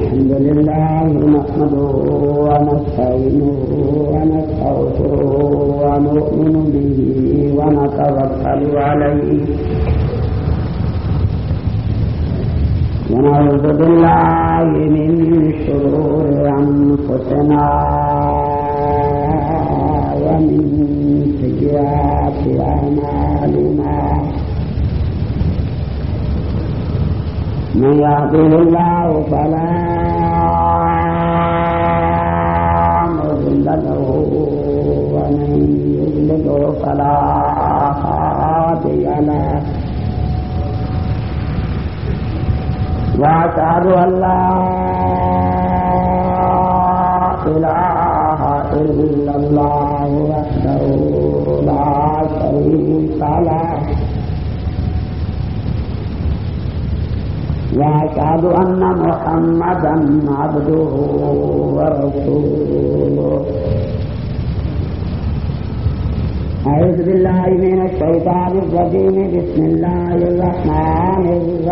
الحمد لله نحمده ونستعينه ونستغفره ونؤمن به ونتوكل عليه ونعوذ بالله من شرور أنفسنا ومن سيئات أعمالنا من يهده الله فلا مضل له ومن يضلل فلا هادي له وأشهد أن لا إله إلا الله وحده لا شريك له وأشهد أن محمدا عبده ورسوله أعوذ بالله من الشيطان الرجيم بسم الله الرحمن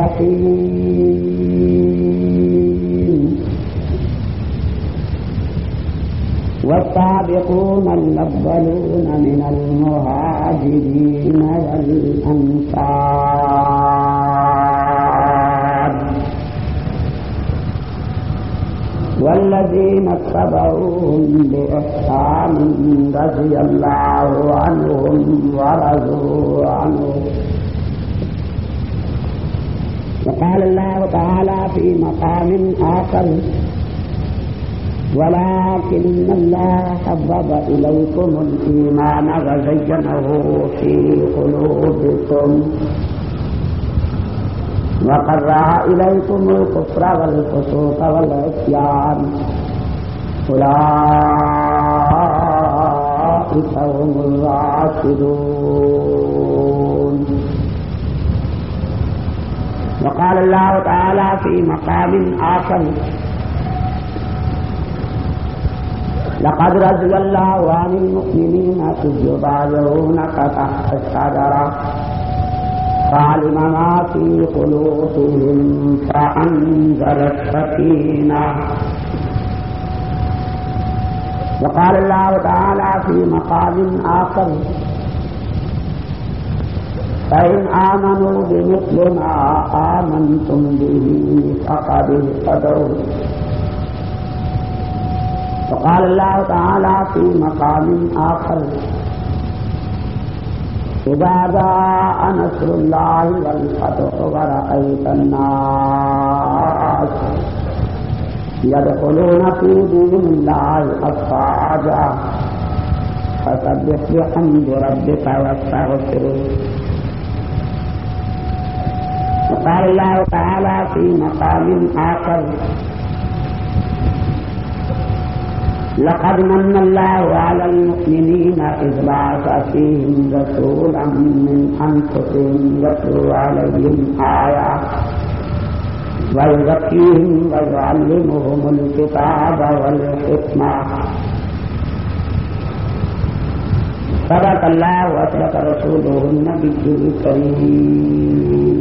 الرحيم والسابقون الأولون من المهاجرين والأنصار والذين اتبعوهم بإحسان رضي الله عنهم ورضوا عنه وقال الله تعالى في مقام آخر ولكن الله حبب إليكم الإيمان وزينه في قلوبكم وكره إليكم الكفر والفسوق والعصيان أولئك هم الراشدون وقال الله تعالى في مقام آخر لقد رضي الله عن المؤمنين إذ يبايعونك تحت الشجرة فعلم ما في قلوبهم فأنزل السكينة وقال الله تعالى في مقام آخر فإن آمنوا بمثل ما آمنتم به فقد اهتدوا وقال الله تعالى في مقام آخر إذا جاء نصر الله والفتح ورأيت الناس يدخلون في دين الله أفواجا فسبح بحمد ربك واستغفره وقال الله تعالى في مقام آخر لقد من الله على المؤمنين إذ بعث فيهم رسولا من أنفسهم يتلو عليهم آيات ويزكيهم ويعلمهم الكتاب والحكمة صدق الله وصدق رسوله النبي الكريم.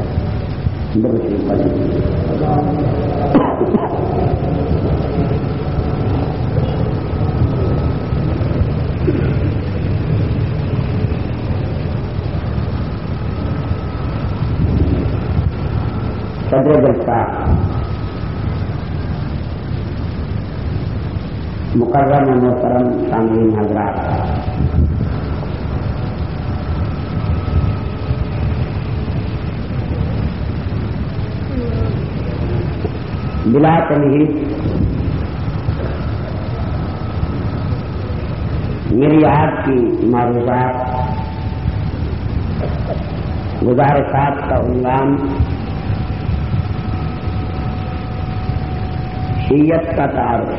صدر جلسہ مکرم محترم سامعین حضرات، بلا تمہید میری آج کی معروضات گزارشات کا عنوان شیعت کا تعارف.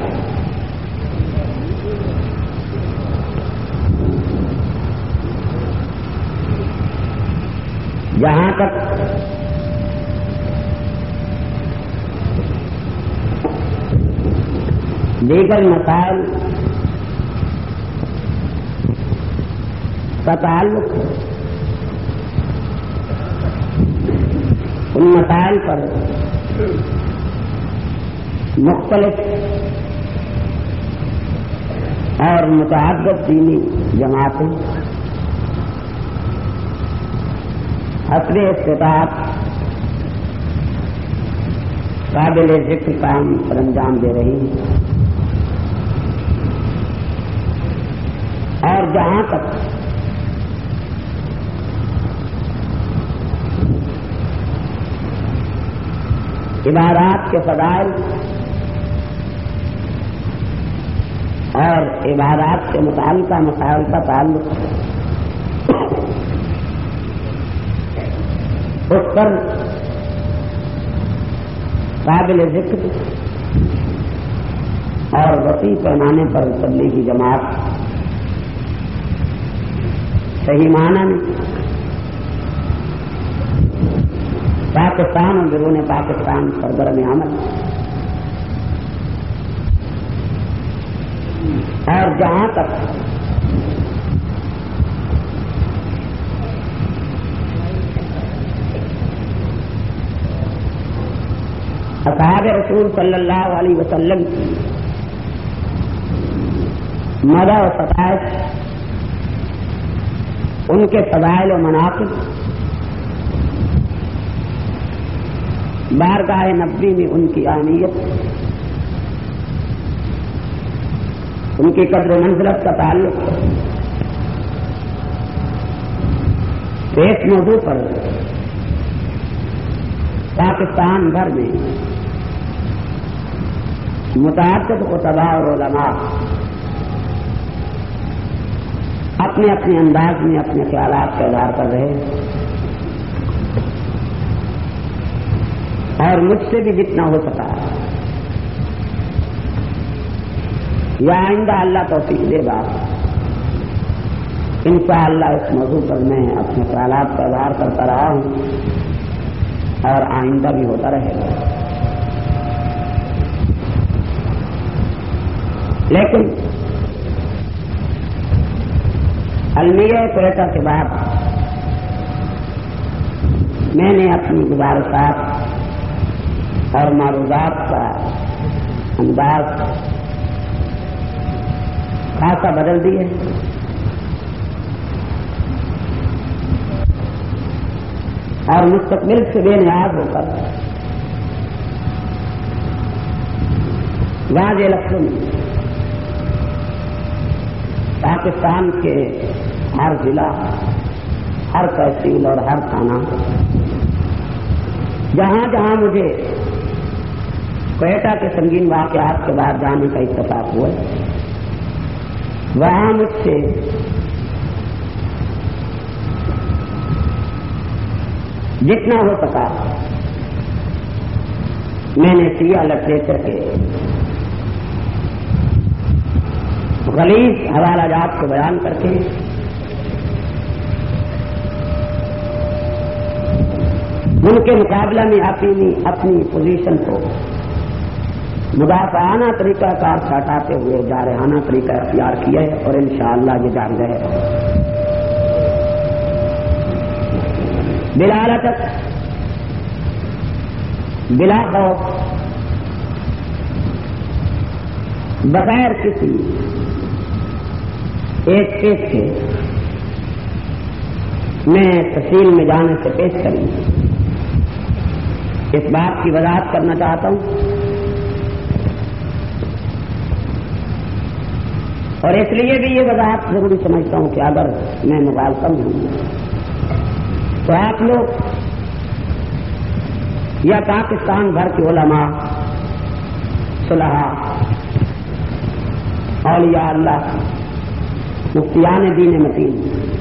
جہاں تک دیگر مسائل کا تعلق ان مسائل پر مختلف اور متعدد دینی جماعتیں حسب استطاعت قابل ذکر کام پر انجام دے رہی ہیں، اور جہاں تک عبادات کے فضائل اور عبادات سے متعلقہ مسائل کا تعلق اس پر قابل ذکر اور وسیع پیمانے پر تبلیغی جماعت صحیح معنی میں پاکستان اور بیرون پاکستان سرگرم عمل، اور جہاں تک اصحاب رسول صلی اللہ علیہ وسلم کی مدح و ستائش، ان کے فضائل و مناقب بارگاہ نبی میں ان کی اہمیت، ان کی قدر و منزلت کا تعلق ایک موضوع پر پاکستان بھر میں متعدد خطباء اور علماء اپنے اپنے انداز میں اپنے خیالات کا اظہار کر رہے ہیں، اور مجھ سے بھی جتنا ہو سکا یا آئندہ اللہ توفیق دے گا انشاءاللہ اس موضوع پر میں اپنے خیالات کا اظہار کرتا رہا ہوں اور آئندہ بھی ہوتا رہے گا۔ لیکن المیہ کوئٹہ کے بعد میں نے اپنی گزارشات اور معروضات کا انداز خاصا بدل دیے، اور مستقبل سے بے نیاز ہو کر واضح لفظوں میں پاکستان کے ہر ضلع، ہر تحصیل اور ہر تھانہ، جہاں جہاں مجھے کوئٹہ کے سنگین واقعات کے بعد جانے کا اتفاق ہوا، وہاں مجھ سے جتنا ہو سکا میں نے سیاہ لٹریچر کے غلیظ حوالہ جات کو بیان کر کے ان کے مقابلہ میں اپنی پوزیشن کو مدافعانہ طریقہ کار سے ہٹاتے ہوئے جارحانہ طریقہ اختیار کیا ہے، اور انشاءاللہ یہ جاری رہے گا۔ بلا رکت، بلا خوف، بغیر کسی ایک کیس کے میں تفصیل میں جانے سے پیش کروں اس بات کی وضاحت کرنا چاہتا ہوں، اور اس لیے بھی یہ وضاحت ضروری سمجھتا ہوں کہ اگر میں مغالطہ ہوں تو آپ لوگ یا پاکستان بھر کے علماء، صلحاء، اولیاء اللہ، مفتیان دین متین،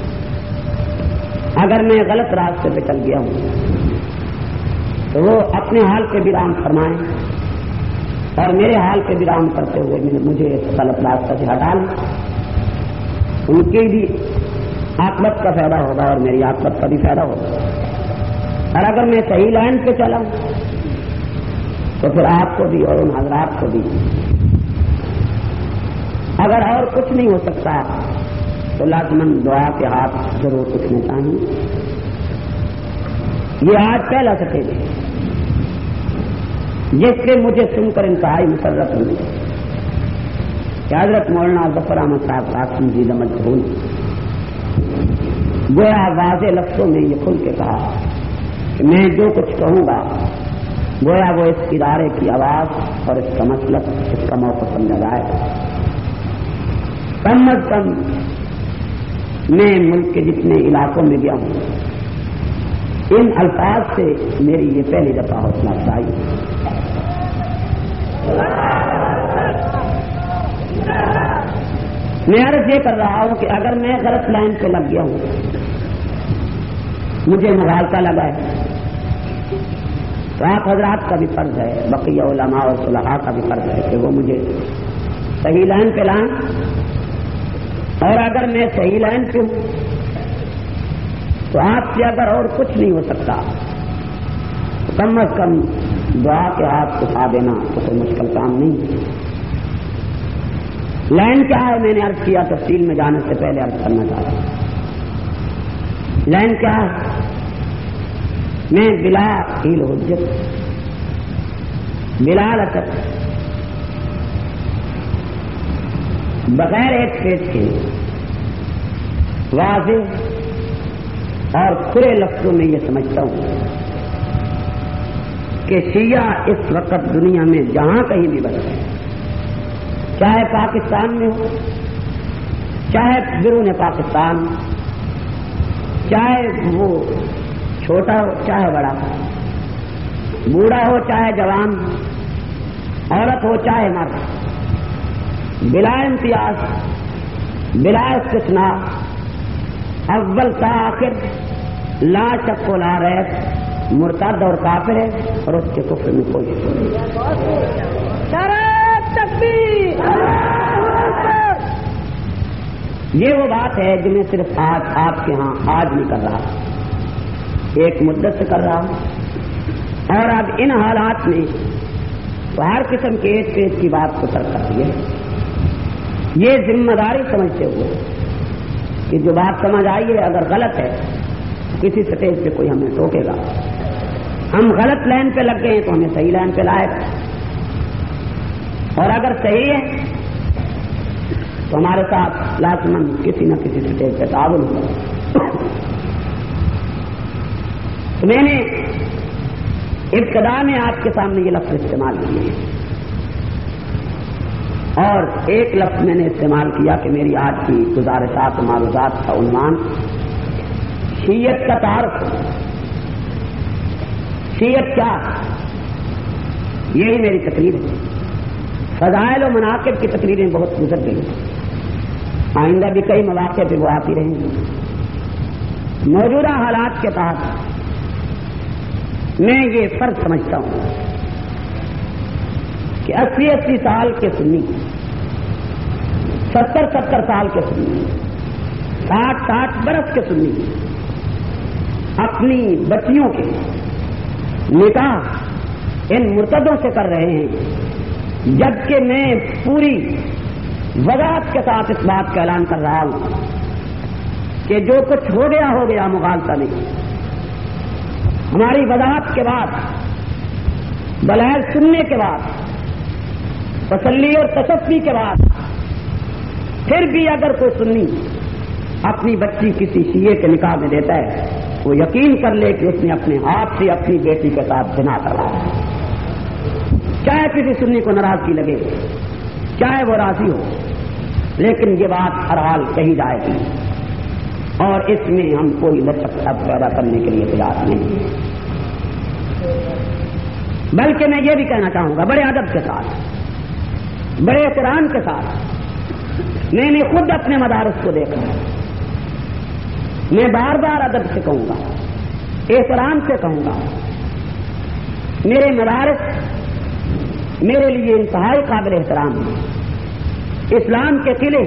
اگر میں غلط راستے پہ چل گیا ہوں تو وہ اپنے حال پہ ویرام فرمائیں، اور میرے حال پہ ویرام کرتے ہوئے مجھے غلط راستہ سے ہٹا لیں۔ ان کی بھی عاقبت کا فائدہ ہوگا اور میری عاقبت کا بھی فائدہ ہوگا، اور اگر میں صحیح لائن پہ چلا تو پھر آپ کو بھی اور ان حضرات کو بھی اگر اور کچھ نہیں ہو سکتا تو لازماً دعا کے ہاتھ ضرور اٹھنے چاہیے۔ یہ آج پہلا سٹیج ہے جس سے مجھے سن کر انتہائی مسرت ہوئی کہ حضرت مولانا ظفر احمد صاحب قاسم جی مجہول گویا واضح لفظوں میں یہ کھل کے کہا کہ میں جو کچھ کہوں گا گویا وہ اس ادارے کی آواز اور اس کا مسلک اس کا موقع سمجھا جائے. کم از کم میں ملک کے جتنے علاقوں میں گیا ہوں ان الفاظ سے میری یہ پہلی دفعہ حوصلہ افزائی. میں عرض یہ کر رہا ہوں کہ اگر میں غلط لائن پہ لگ گیا ہوں مجھے مغالطہ لگا ہے تو آپ حضرات کا بھی فرض ہے بقیہ علماء اور صلحاء کا بھی فرض ہے کہ وہ مجھے صحیح لائن پہ لائیں. اور اگر میں صحیح لائن پہ ہوں تو آپ سے اگر اور کچھ نہیں ہو سکتا تو کم از کم دعا کے ہاتھ اٹھا دینا تو کوئی مشکل کام نہیں. لائن کیا ہے میں نے عرض کیا تفصیل میں جانے سے پہلے عرض کرنا چاہتا ہوں. لائن کیا ہے؟ میں بلا حیل حجت بلا لچک بغیر ایک پیٹ کے واضح اور کھلے لفظوں میں یہ سمجھتا ہوں کہ شیعہ اس وقت دنیا میں جہاں کہیں بھی بسے چاہے پاکستان میں ہو چاہے بیرون پاکستان چاہے وہ چھوٹا ہو چاہے بڑا بوڑھا ہو چاہے جوان عورت ہو چاہے مرد بلا امتیاز بلا استثناء اول تا آخر لا شک و لا ریب مرتد اور کافر ہے اور اس کے کفر میں کوئی یہ وہ بات ہے جو میں صرف آج آپ کے ہاں آج نہیں کر رہا ایک مدت سے کر رہا ہوں. اور اب ان حالات میں تو ہر قسم کے ایک پیج کی بات کو ترک کرتی ہے. یہ ذمہ داری سمجھتے ہوئے کہ جو بات سمجھ آئی ہے اگر غلط ہے کسی سٹیج پہ کوئی ہمیں ٹوکے گا ہم غلط لائن پہ لگ گئے ہیں تو ہمیں صحیح لائن پہ لائے گا اور اگر صحیح ہے تو ہمارے ساتھ لازمن کسی نہ کسی سٹیج پہ تعاون ہوگا. تو میں نے ابتدا میں آپ کے سامنے یہ لفظ استعمال کیے ہیں اور ایک لفظ میں نے استعمال کیا کہ میری آج کی گزارشات و معروضات کا عنوان شیعت کا تعارف. شیعت کیا یہی میری تقریر ہے. فضائل و مناقب کی تقریریں بہت گزر گئی آئندہ بھی کئی مواقع پہ وہ آتی رہیں گی. موجودہ حالات کے تحت میں یہ فرض سمجھتا ہوں کہ 80 سال کے سنی 70 سال کے سنی 60 برس کے سنی اپنی بچیوں کے نکاح ان مرتدوں سے کر رہے ہیں جبکہ میں پوری وضاحت کے ساتھ اس بات کا اعلان کر رہا ہوں کہ جو کچھ ہو گیا مغالطہ نہیں. ہماری وضاحت کے بعد دلائل سننے کے بعد تسلی اور تصفی کے بعد پھر بھی اگر کوئی سنی اپنی بچی کسی شیعہ کے نکاح میں دیتا ہے وہ یقین کر لے کہ اس نے اپنے ہاتھ سے اپنی بیٹی کے ساتھ زنا کرا ہے. چاہے کسی سنی کو ناراضگی لگے چاہے وہ راضی ہو لیکن یہ بات ہر حال کہی جائے گی اور اس میں ہم کوئی لچک پیدا کرنے کے لیے تیار نہیں. بلکہ میں یہ بھی کہنا چاہوں گا بڑے ادب کے ساتھ بڑے احترام کے ساتھ میں نے خود اپنے مدارس کو دیکھا میں بار بار ادب سے کہوں گا احترام سے کہوں گا میرے مدارس میرے لیے انتہائی قابل احترام ہے اسلام کے قلعے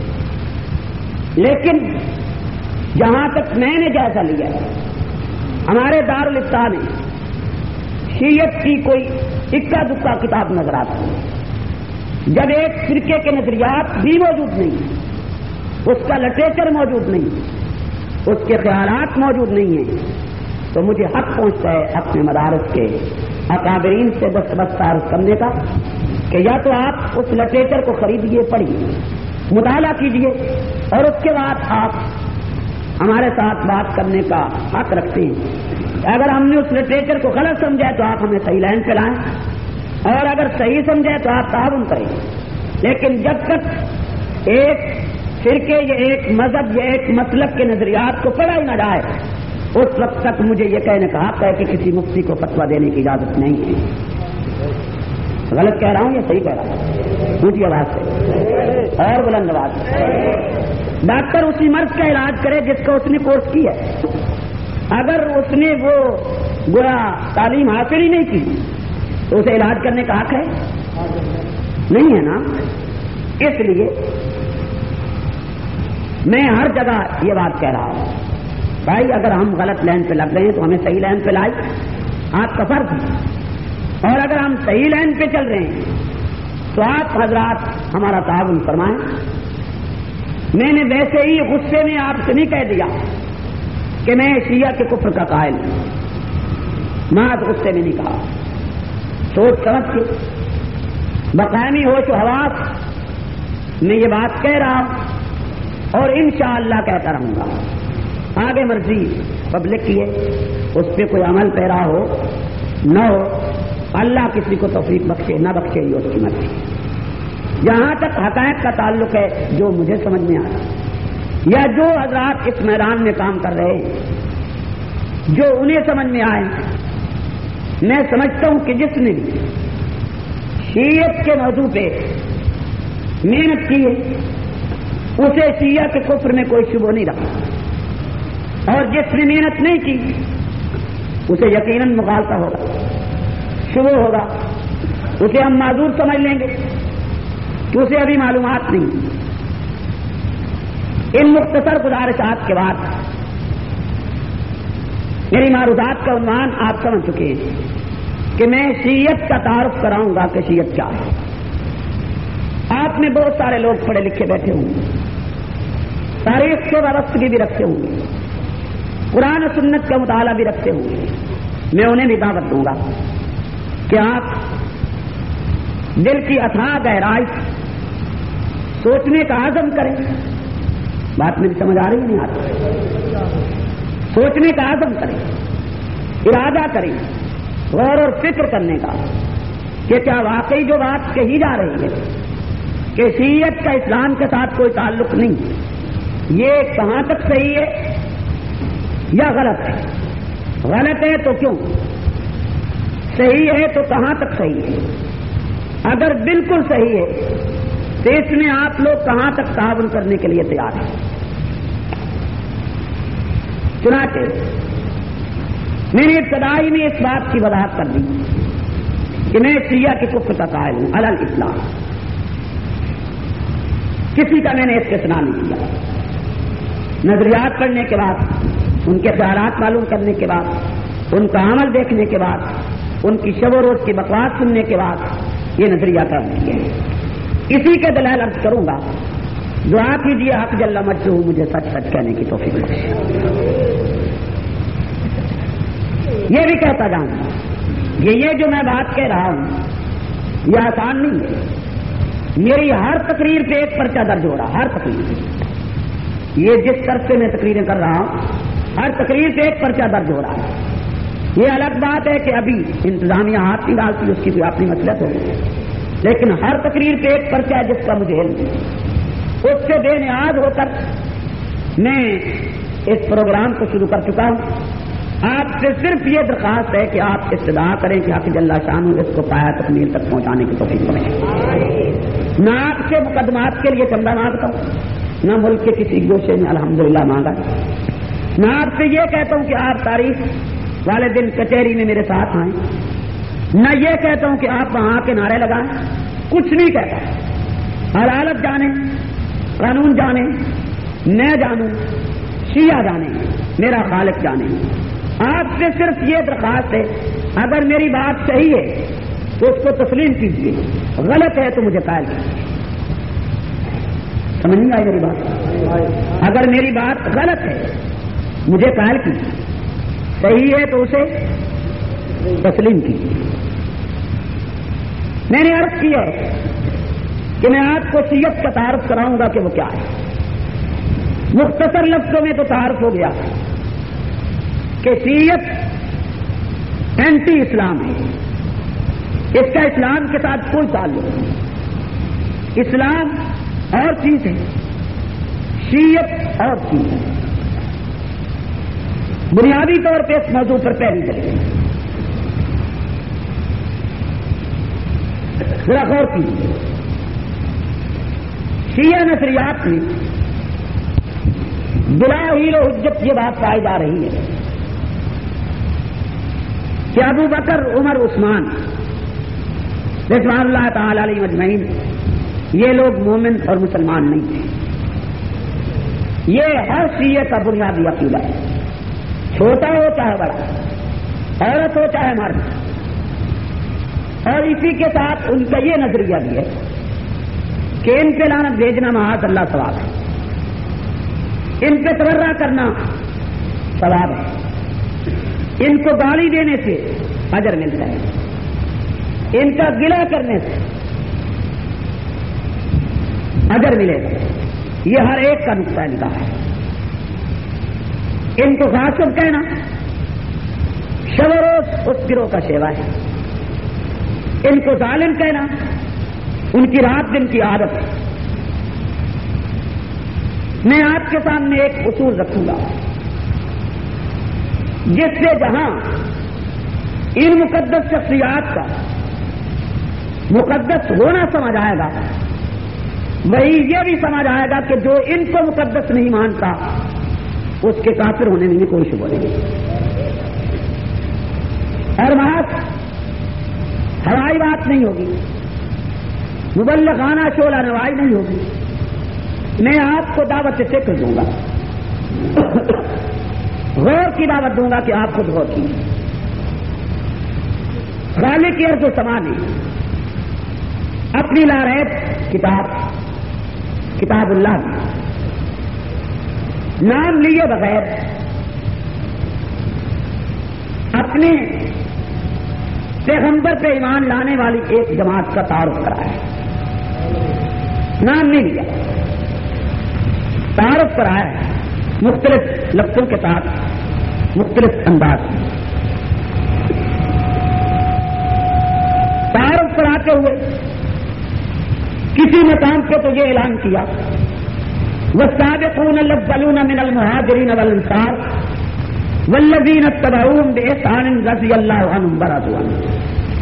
لیکن جہاں تک میں نے جائزہ لیا ہمارے دارالفتاح میں شیعت کی کوئی اکا دکا کتاب نظر آتی ہے جب ایک فرقے کے نظریات بھی موجود نہیں اس کا لٹریچر موجود نہیں اس کے خیالات موجود نہیں ہیں تو مجھے حق پہنچتا ہے اپنے مدارس کے اکابرین سے بس تعارف کرنے کا کہ یا تو آپ اس لٹریچر کو خریدیے، پڑھیے، مطالعہ کیجیے، اور اس کے بعد آپ ہمارے ساتھ بات کرنے کا حق رکھتے ہیں۔ اگر ہم نے اس لٹریچر کو غلط سمجھا تو آپ ہمیں صحیح لائن پہ لائیں، اور اگر صحیح سمجھے تو آپ تعاون کریں۔ لیکن جب تک ایک فرقے یا ایک مذہب یا ایک مسلک کے نظریات کو پڑھا ہی نہ جائے، اس وقت تک مجھے یہ کہنے کا حق ہے کہ کسی مفتی کو فتویٰ دینے کی اجازت نہیں ہے۔ غلط کہہ رہا ہوں یا صحیح کہہ رہا ہوں؟ اونچی آواز سے اور بلند آواز سے۔ ڈاکٹر اسی مرض کا علاج کرے جس کا اس نے کورس کی ہے۔ اگر اس نے وہ گویا تعلیم حاصل ہی نہیں کی تو اسے علاج کرنے کا حق ہے؟ نہیں ہے نا۔ اس لیے میں ہر جگہ یہ بات کہہ رہا ہوں، بھائی اگر ہم غلط لائن پہ لگ رہے ہیں تو ہمیں صحیح لائن پہ لائے، آپ کا فرض ہے، اور اگر ہم صحیح لائن پہ چل رہے ہیں تو آپ حضرات ہمارا تعاون فرمائیں۔ میں نے ویسے ہی غصے میں آپ سے نہیں کہہ دیا کہ میں شیعہ کے کفر کا قائل ہوں، محض غصے میں نہیں کہا، سوچ سمجھ کے بقائمی ہوش و حواس میں یہ بات کہہ رہا ہوں، اور انشاءاللہ کہتا رہوں گا۔ آگے مرضی پبلک کی ہے، اس پہ کوئی عمل پیرا ہو نہ ہو، اللہ کسی کو توفیق بخشے نہ بخشے، یہ اس کی مرضی۔ جہاں تک حقائق کا تعلق ہے، جو مجھے سمجھ میں آیا یا جو حضرات اس میدان میں کام کر رہے ہیں جو انہیں سمجھ میں آئے، میں سمجھتا ہوں کہ جس نے بھی شیعت کے موضوع پہ محنت کی ہے اسے شیعہ کے کفر میں کوئی شبہ نہیں رہا، اور جس نے محنت نہیں کی اسے یقیناً مغالطہ ہوگا، شبہ ہوگا، اسے ہم معذور سمجھ لیں گے کہ اسے ابھی معلومات نہیں۔ ان مختصر گزارشات کے بعد میری معروضات کا عنوان آپ سمجھ چکے ہیں کہ میں شیعت کا تعارف کراؤں گا کہ شیعت کیا ہے۔ آپ میں بہت سارے لوگ پڑھے لکھے بیٹھے ہوں گے، تاریخ سے وابستگی بھی رکھتے ہوں گے، قرآن و سنت کا مطالعہ بھی رکھتے ہوں گے۔ میں انہیں بھی دعوت دوں گا کہ آپ دل کی اتھاہ گہرائی سوچنے کا عزم کریں۔ بات میری سمجھ آ رہی نہیں آتی؟ سوچنے کا عزم کریں، ارادہ کریں، غور اور فکر کرنے کا کہ کیا واقعی جو بات کہی جا رہی ہے کہ شیعت کا اسلام کے ساتھ کوئی تعلق نہیں، یہ کہاں تک صحیح ہے یا غلط ہے؟ غلط ہے تو کیوں؟ صحیح ہے تو کہاں تک صحیح ہے؟ اگر بالکل صحیح ہے تو اس میں آپ لوگ کہاں تک تعاون کرنے کے لیے تیار ہیں؟ چنانچہ میں نے ابتدائی میں اس بات کی وضاحت کر دی کہ میں شیعہ کے کفر کا قائل ہوں علی الاسلام۔ کسی کا میں نے استثناء نہیں کیا۔ نظریات پڑھنے کے بعد، ان کے خیالات معلوم کرنے کے بعد، ان کا عمل دیکھنے کے بعد، ان کی شب و روز کی بکواس سننے کے بعد یہ نظریہ کر دیا ہے۔ اسی کے دلائل عرض کروں گا، دعا کیجیے حق جل مجدہ مجھے سچ سچ کہنے کی توفیق بخشے۔ یہ بھی کہتا جاؤں کہ یہ جو میں بات کہہ رہا ہوں یہ آسان نہیں ہے۔ میری ہر تقریر پہ ایک پرچہ درج ہو رہا، ہر تقریر پہ۔ یہ جس طرح سے میں تقریریں کر رہا ہوں ہر تقریر پہ ایک پرچہ درج ہو رہا ہے۔ یہ الگ بات ہے کہ ابھی انتظامیہ ہاتھ نہیں ڈالتی، اس کی کوئی اپنی مصلحت ہوگی، لیکن ہر تقریر پہ ایک پرچہ ہے جس کا مجھے علم ہے۔ اس سے بے نیاز ہو کر میں اس پروگرام کو شروع کر چکا ہوں۔ آپ سے صرف یہ درخواست ہے کہ آپ استدعا کریں کہ حق جل شانہ اس کو پایا تکمیل تک پہنچانے کی توفیق بخشے۔ نہ آپ سے مقدمات کے لیے چندہ مانگتا ہوں، نہ ملک کے کسی گوشے میں الحمدللہ مانگا، نہ آپ سے یہ کہتا ہوں کہ آپ تاریخ والے دن کچہری میں میرے ساتھ آئیں، نہ یہ کہتا ہوں کہ آپ وہاں کے نعرے لگائیں، کچھ نہیں کہتا۔ عدالت جانے، قانون جانے، میں جانوں، شیعہ جانے، میرا خالق جانے۔ آپ سے صرف یہ درخواست ہے، اگر میری بات صحیح ہے تو اس کو تسلیم کیجیے، غلط ہے تو مجھے قائل کیجیے۔ سمجھ نہیں آئی میری بات؟ اگر میری بات غلط ہے مجھے قائل کیجیے، صحیح ہے تو اسے تسلیم کی. میں نے عرض کی ہے کہ میں آپ کو شیعت کا تعارف کراؤں گا کہ وہ کیا ہے. مختصر لفظوں میں تو تعارف ہو گیا کہ شیعت اینٹی اسلام ہے. اس کا اسلام کے ساتھ کوئی تعلق نہیں. اسلام اور چیز ہے, شیعت اور چیز ہے. بنیادی طور پہ اس موضوع پر پہلی چلے ذرا غور کیجیے. شیعہ نظریات میں بلا ہیل و حجت یہ بات پائی جا رہی ہے کہ ابو بکر, عمر, عثمان رضوان اللہ تعالی علیہ مجمعین یہ لوگ مومن اور مسلمان نہیں تھے. یہ ہر شیعہ کا بنیادی عقیدہ ہے, چھوٹا ہو چاہے بڑا, عورت ہو چاہے مرد. اور اسی کے ساتھ ان کا یہ نظریہ بھی ہے کہ ان پہ لعنت بھیجنا معاذ اللہ ثواب ہے, ان پہ تبرہ کرنا ثواب ہے, ان کو گالی دینے سے اجر ملتا ہے, ان کا گلہ کرنے سے اجر ملے گا. یہ ہر ایک کا نقطہ نگاہ ہے. ان کو غاصب کہنا شب و روز اس گروہ کا شیوا ہے. ان کو ظالم کہنا ان کی رات دن کی عادت ہے. میں آپ کے سامنے ایک اصول رکھوں گا جس سے جہاں ان مقدس شخصیات کا مقدس ہونا سمجھ آئے گا, وہی یہ بھی سمجھ آئے گا کہ جو ان کو مقدس نہیں مانتا اس کے کافر ہونے میں بھی کوئی شبہ نہیں. اور محض ہوائی بات نہیں ہوگی, مبلغانہ شعلہ نوائی نہیں ہوگی. میں آپ کو دعوت فکر دوں گا, غور کی دعوت دوں گا کہ آپ خود غور کیجیے. خالق ارض و سما نے اپنی لاریب کتاب اللہ میں نام لیے بغیر اپنے پیغمبر پہ ایمان لانے والی ایک جماعت کا تعارف کرایا ہے. نام نہیں لیا, تعارف کرایا ہے مختلف لفظوں کے ساتھ, مختلف انداز میں. تعارف کراتے ہوئے کسی مقام پہ تو یہ اعلان کیا والسابقون الاولون من المہاجرین والانصار والذین اتبعوہم بإحسان رضی اللہ عنہم ورضوا عنہ.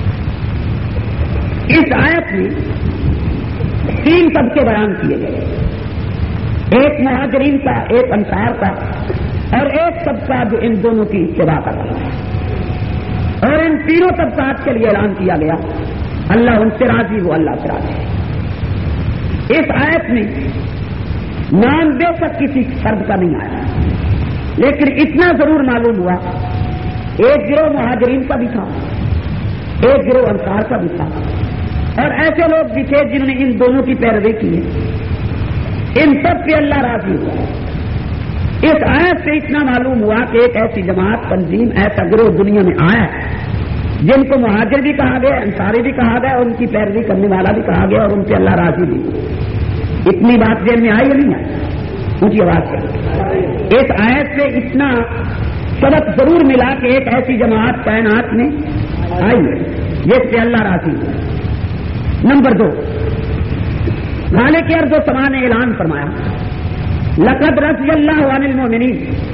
اس آیت میں 3 طبقے بیان کیے گئے, ایک مہاجرین کا, ایک انصار کا, اور ایک طبقہ جو ان دونوں کی اتباع کر رہا ہے. اور ان تینوں طبقات کے لیے اعلان کیا گیا اللہ ان سے راضی, وہ اللہ سے راضی. اس آیت میں نام بے شک کسی فرد کا نہیں آیا, لیکن اتنا ضرور معلوم ہوا ایک گروہ مہاجرین کا بھی تھا, ایک گروہ انصار کا بھی تھا, اور ایسے لوگ بھی تھے جنہوں نے ان دونوں کی پیروی کی ہے. ان سب پہ اللہ راضی ہوا. اس آیت سے اتنا معلوم ہوا کہ ایک ایسی جماعت, تنظیم, ایسا گروہ دنیا میں آیا ہے جن کو مہاجر بھی کہا گیا, انصاری بھی کہا گیا, اور ان کی پیروی کرنے والا بھی کہا گیا, اور ان پہ اللہ راضی بھی. اتنی بات ذہن میں آئی یا نہیں آئی؟ اونچی آواز سے. اس آیت سے اتنا سبق ضرور ملا کہ ایک ایسی جماعت کائنات میں آئی ہے جس سے اللہ راضی ہے. نمبر 2, خالق ارض و سما نے اعلان فرمایا لقد رضی اللہ عن المؤمنین.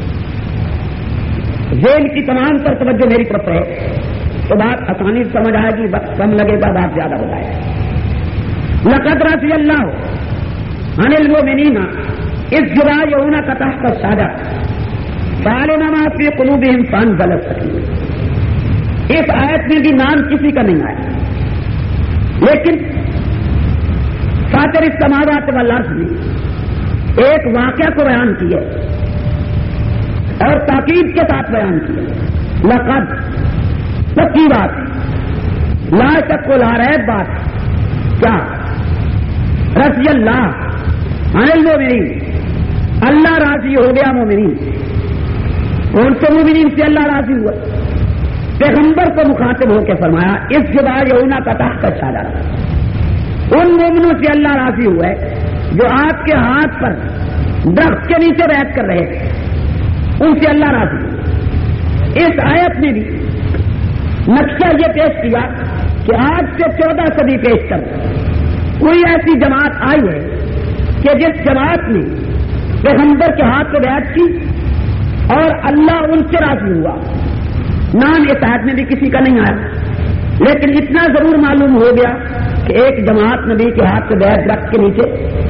ذہن کی تمام تر توجہ میری طرف ہے تو بات آسانی سے سمجھ آئے گی, وقت کم لگے گا, بات زیادہ ہو جائے گی. لقد رضی اللہ عن المؤمنین اذ یبایعونک تحت الشجرۃ فعلم ما فی قلوبہم فانزل السکینہ. اس آیت میں بھی نام کسی کا نہیں آیا, لیکن فاطر السماوات والارض میں ایک واقعہ کو بیان کیا اور تاکید کے ساتھ بیان کیا. لقد پکی بات, لا شک و لا ریب بات. کیا رضی اللہ عن المؤمنین, اللہ راضی ہو گیا مومنین. کون سے مومنین سے اللہ راضی ہوا؟ پیغمبر کو مخاطب ہو کے فرمایا اس جبا یونا کا تحت شاجرہ، ان مومنوں سے اللہ راضی ہوا ہے جو آپ کے ہاتھ پر درخت کے نیچے بیٹھ کر رہے تھے، ان سے اللہ راضی ہے۔ اس آیت میں بھی نقشہ یہ پیش کیا کہ آج سے 14 صدی پیش کر کوئی ایسی جماعت آئی ہے کہ جس جماعت نے پیغمبر کے ہاتھ پہ بیعت کی اور اللہ ان سے راضی ہوا۔ نام اس آیت میں بھی کسی کا نہیں آیا، لیکن اتنا ضرور معلوم ہو گیا کہ ایک جماعت نبی کے ہاتھ پہ بیعت درخت کے نیچے،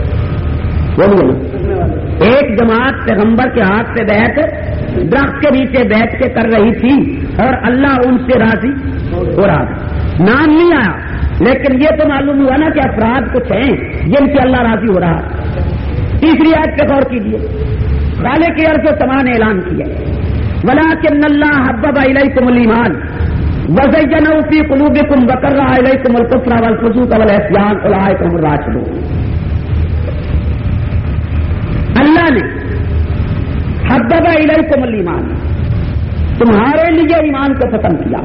ایک جماعت پیغمبر کے ہاتھ پہ بیعت درخت کے نیچے بیٹھ کے کر رہی تھی اور اللہ ان سے راضی ہو رہا تھا۔ نام نہیں آیا، لیکن یہ تو معلوم ہوا نا کہ افراد کچھ ہیں جن سے اللہ راضی ہو رہا ہے۔ تیسری آیت پہ غور کیجیے، خالق ارض و سما نے اعلان کیا وَلَٰكِنَّ اللَّهَ حَبَّبَ إِلَيْكُمُ الْإِيمَانَ وَزَيَّنَهُ فِي قُلُوبِكُمْ وَكَرَّهَ إِلَيْكُمُ الْكُفْرَ وَالْفُسُوقَ وَالْعِصْيَانَ أُولَٰئِكَ هُمُ الرَّاشِدُونَ۔ اللہ نے حبب الیکم الایمان، تمہارے لیے ایمان کو پسند کیا،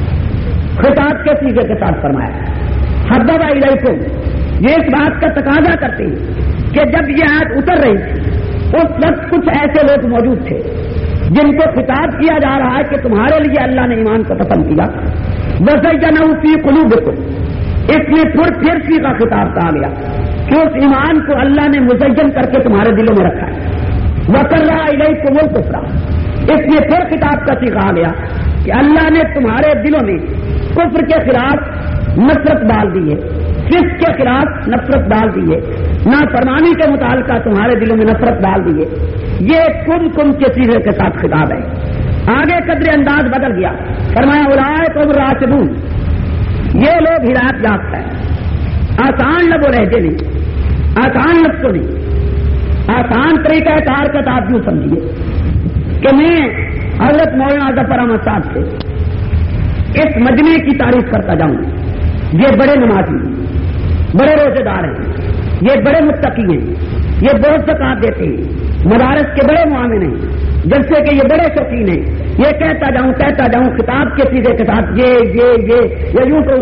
خطاب کے سیغے کے ساتھ فرمایا حبب الیکم۔ یہ اس بات کا تقاضا کرتے ہیں کہ جب یہ آیت اتر رہی تھی اس وقت کچھ ایسے لوگ موجود تھے جن کو خطاب کیا جا رہا ہے کہ تمہارے لیے اللہ نے ایمان کو پسند کیا۔ وَزَيَّنَهُ فِي قُلُوبِكُمْ، اس میں پھر کا خطاب کہا گیا کہ اس ایمان کو اللہ نے مزین کر کے تمہارے دلوں میں رکھا ہے۔ وَكَرَّهَ إِلَيْكُمُ الْكُفْرَ، اس میں پھر خطاب کا سکھا گیا کہ اللہ نے تمہارے دلوں میں کفر کے خلاف نفرت ڈال دی ہے، کس کے خلاف نفرت ڈال دی ہے، نافرمانی کے متعلقہ تمہارے دلوں میں نفرت ڈال دی ہے۔ یہ کم کے سیغے کے ساتھ خطاب ہے۔ آگے قدر انداز بدل گیا، فرمایا اولئک هم الراشدون، یہ لوگ ہدایت یافتہ ہیں۔ آسان لب و لہجے نہیں، آسان لفظوں نہیں، آسان طریقہ کار کا آپ یوں سمجھیے کہ میں حضرت مولانا ظفر احمد صاحب سے اس مجمع کی تعریف کرتا جاؤں، یہ بڑے نمازی ہیں، بڑے روزے دار ہیں، یہ بڑے متقی ہیں، یہ بہت زکات دیتے ہیں، مدارس کے بڑے معاون ہیں، جیسے کہ یہ بڑے شوقین ہیں، یہ کہتا جاؤں خطاب کے سیدھے کے ساتھ یہ یوں تو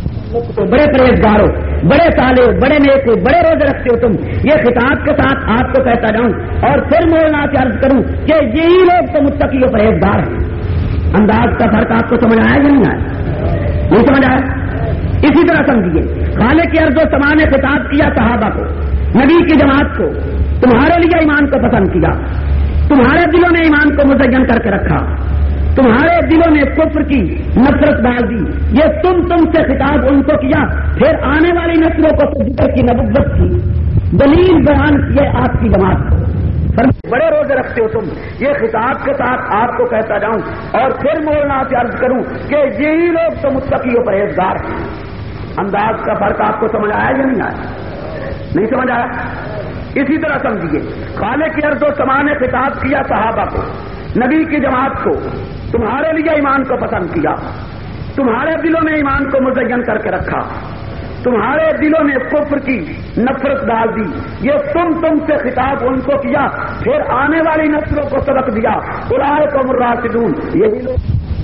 بڑے پرہیزگار ہو، بڑے صالح ہو، بڑے نیک ہو، بڑے روزے رکھتے ہو تم، یہ خطاب کے ساتھ آپ کو کہتا جاؤں اور پھر مولانا سے عرض کروں کہ یہی لوگ تو متقی و پرہیزگار ہیں۔ انداز کا فرق آپ کو سمجھ آیا یا نہیں آیا؟ نہیں سمجھ آیا؟ اسی طرح سمجھیے، خالق ارض و سما نے خطاب کیا صحابہ کو، نبی کی جماعت کو، تمہارے لیے ایمان کو پسند کیا، تمہارے دلوں میں ایمان کو مزین کر کے رکھا، تمہارے دلوں میں کفر کی نفرت ڈال دی، یہ تم سے خطاب ان کو کیا، پھر آنے والی نسلوں کو ذکر کی نبوت کی دلیل بیان کیے آپ کی جماعت کو، بڑے روزے رکھتے ہو تم، یہ خطاب کے ساتھ آپ کو کہتا جاؤں اور پھر مولانا سے عرض کروں کہ یہی لوگ تو متقی و پرہیزگار ہیں۔ انداز کا فرق آپ کو سمجھ آیا یا نہیں آیا؟ نہیں سمجھ آیا؟ اسی طرح سمجھیے، خالق ارض و سما نے خطاب کیا صحابہ کو، نبی کی جماعت کو، تمہارے لیے ایمان کو پسند کیا، تمہارے دلوں میں ایمان کو مزین کر کے رکھا، تمہارے دلوں میں کفر کی نفرت ڈال دی، یہ تم سے خطاب ان کو کیا، پھر آنے والی نسلوں کو سبق دیا، اولئک هم الراشدون، یہی لوگ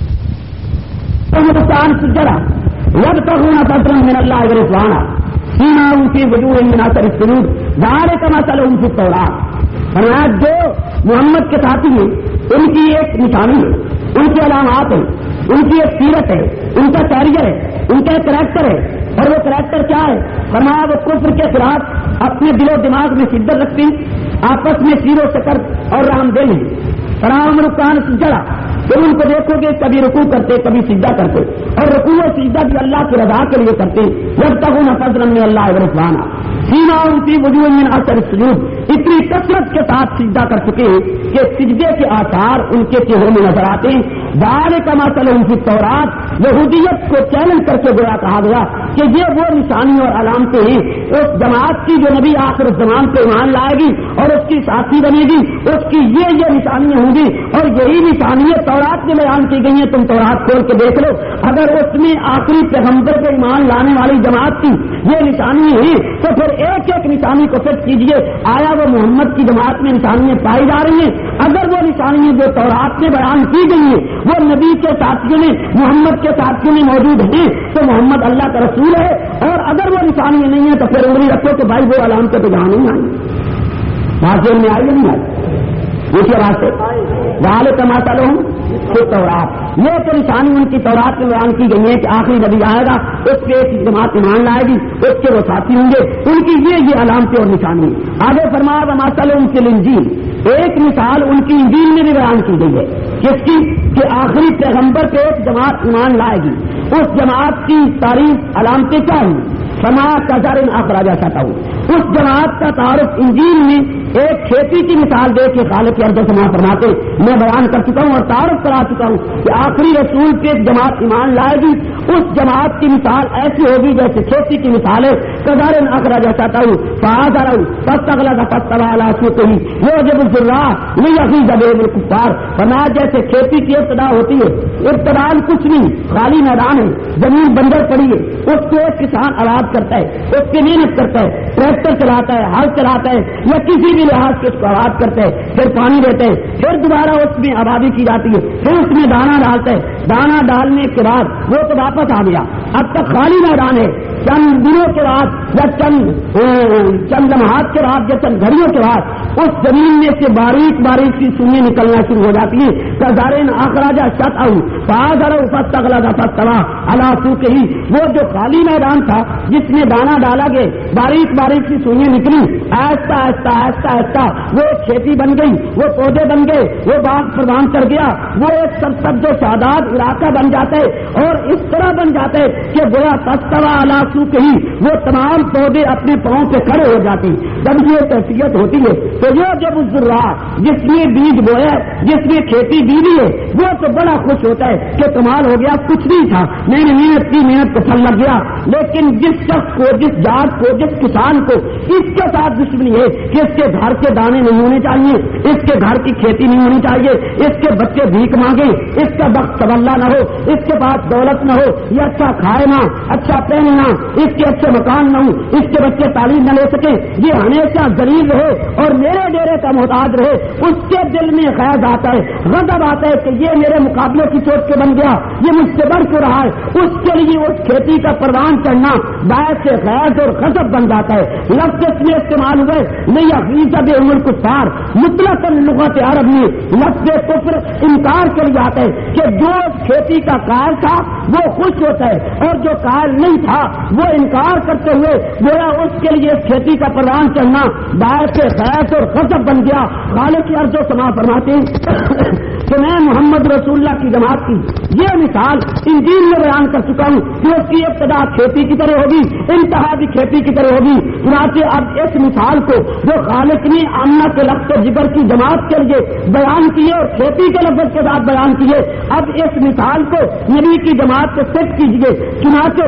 يبتغون فضلا من الله ورضوانا سيماهم في وجوههم من اثر السجود ذلك مثلهم في التوراة۔ فرمایا جو محمد کے ساتھی ہیں ان کی ایک نشانی ہے، ان کے علامات ہیں، ان کی ایک سیرت ہے، ان کا کیریئر ہے، ان کا ایک کریکٹر ہے، اور وہ کریکٹر کیا ہے؟ فرمایا وہ کفر کے خلاف اپنے دل و دماغ میں شدت رکھتی، آپس میں سیر و شکر اور رحم دل ہیں۔ فرام رکان سجڑا، تم ان کو دیکھو گے کبھی رکوع کرتے کبھی سجدہ کرتے، اور رکوع و سجدہ بھی اللہ کی رضا کے لیے کرتے، یبتغون فضلا من اللہ ورضوانا سیماهم فی وجوہ من اثر السجود، اتنی کثرت کے ساتھ سجدہ کر چکے کہ سجدے کے آثار ان کے چہروں میں نظر آتے ہیں۔ ذالک مثلهم فی التوراۃ، یہودیت کو چیلنج کر کے گویا کہا گیا کہ یہ وہ نشانی اور علامتیں ہیں اس جماعت کی جو نبی آخر الزمان پہ ایمان لائے گی اور اس کی ساتھی بنے گی، اس کی یہ نشانیاں ہوں گی، اور یہی نشانیاں تورات میں بیان کی گئی ہیں۔ تم تورات کھول کے دیکھ لو، اگر اس میں آخری پیغمبر پہ ایمان لانے والی جماعت کی یہ نشانی ہے تو پھر ایک ایک نشانی کو فٹ کیجئے، آیا وہ محمد کی جماعت میں نشانیاں پائی جا رہی ہیں؟ اگر وہ نشانیاں جو تورات میں بیان کی گئی ہیں وہ نبی کے ساتھیوں میں محمد کے ساتھیوں میں موجود ہیں تو محمد اللہ کا رسول ہے، اور اگر وہ نشانی نہیں ہے تو پھر انگلی رکھو کہ بھائی وہ علامتیں تو جہاں نہیں آئی، واضح میں آئی یا نہیں آئی؟ دوسرے راستے والے تماشا لو تو تورات، یہ تو نشانی ان کی تورات میں بیان کی گئی ہے کہ آخری نبی آئے گا، اس پہ ایک جماعت ایمان لائے گی، اس کے وہ ساتھی ہوں گے، ان کی یہ علامتیں اور نشانی۔ آگے فرمایا تماشا لو ان کی انجیل، ایک مثال ان کی انجیل میں بھی بیان کی گئی ہے، کس کی؟ کہ آخری پیغمبر پہ ایک جماعت ایمان لائے گی، اس جماعت کی تعریف علامتیں کیا ہیں؟ سما کذر اخراج چاہتا ہوں، اس جماعت کا تعارف انجیل میں ایک کھیتی کی مثال دے کے خالق کی ارض و سما فرماتے میں بیان کر چکا ہوں اور تعارف کرا چکا ہوں کہ آخری رسول پہ ایک جماعت ایمان لائے گی، اس جماعت کی مثال ایسی ہوگی جیسے کھیتی کی مثال ہے، کذر اخراج چاہتا ہوں فاضر فاستغلظ فاستوى على سوقه يعجب الزراع ليغيظ بهم الكفار، فرمایا جیسے کھیتی کی ابتدا ہوتی ہے، ابتدا کچھ نہیں، خالی میدان ہے، زمین بنجر پڑی ہے، اس کو ایک کسان آباد کرتا ہے، اس پہ محنت کرتا ہے، ٹریکٹر چلاتا ہے، ہل چلاتا ہے یا کسی بھی لحاظ سے اس کو آباد کرتا ہے، پھر پانی دیتے ہیں، پھر دوبارہ اس میں آبادی کی جاتی ہے، پھر اس میں دانا ڈالتا ہے، دانا ڈالنے کے بعد وہ تو واپس آ گیا، اب تک خالی میدان ہے، چند دنوں کے بعد یا چند لمحات کے بعد یا چند گھڑیوں کے بعد اس زمین میں سے باریک باریک سی سوئیں نکلنا شروع ہو جاتی ہیں، کذارن اخراجا شط او فاضر فاستغلظ فاستوى على سوقه، وہ جو خالی میدان تھا جس میں دانا ڈالا گیا، باریک باریک سی سوئیں نکلی، آہستہ آہستہ آہستہ آہستہ وہ کھیتی بن گئی، وہ پودے بن گئے، وہ باغ پروان کر گیا، وہ ایک سبز و شاداب علاقہ بن جاتا ہے، اور اس طرح بن جاتا ہے کہ گویا فاستوى على سوقه، وہ تمام پودے اپنے پاؤں پہ کھڑے ہو جاتے ہیں۔ جب یہ کیفیت ہوتی ہے تو یہ جب الزراع جس نے بیج بویا، جس نے کھیتی بیجی ہے، وہ تو بڑا خوش ہوتا ہے کہ کمال ہو گیا، کچھ نہیں تھا، میں نے محنت کی، محنت کو پھل لگ گیا، لیکن جس شخص کو، جس جات کو، جس کسان کو اس کے ساتھ دشمنی ہے کہ اس کے گھر کے دانے نہیں ہونے چاہیے، اس کے گھر کی کھیتی نہیں ہونی چاہیے، اس کے بچے بھیک مانگے، اس کا وقت تبلا نہ ہو، اس کے پاس دولت نہ ہو، یہ اچھا کھائے نہ، اچھا پہنے نہ، اس کے اچھے مکان نہ ہو، اس کے بچے تعلیم نہ لے سکے، یہ ہمیشہ ذلیل رہے اور میرے ڈیرے کا محتاج رہے، اس کے دل میں خیز آتا ہے، غضب آتا ہے کہ یہ میرے مقابلے کی سوچ کے بن گیا، یہ مجھ سے بڑھ کے رہا ہے، اس کے لیے اس کھیتی کا پروان چڑھنا باعث سے خیز اور غضب بن جاتا ہے۔ لفظ اس میں استعمال ہوئے نہیں عقیدہ الکفار، مطلق لغت عرب میں لفظ کفر انکار کے لیے آتا ہے کہ جو کھیتی کا قائل تھا وہ خوش ہوتا ہے اور جو قائل نہیں تھا وہ انکار کرتے ہوئے گویا اس کے لیے اس کھیتی کا پروان چڑھنا باعث سے خیز اور غضب بن گیا۔ خالق کی ارض و سما فرماتے ہیں کہ میں محمد رسول اللہ کی جماعت کی یہ مثال انجیل میں بیان کر چکا ہوں کہ اس کی ابتدا کھیتی کی طرح ہوگی، انتہا بھی کھیتی کی طرح ہوگی۔ چنانچہ اب اس مثال کو جو خالق نے آمنہ کے لفظ جگر کی جماعت کے لیے بیان کیے اور کھیتی کے لفظ کے ساتھ بیان کیے، اب اس مثال کو نبی کی جماعت کو فٹ کیجیے۔ چنانچہ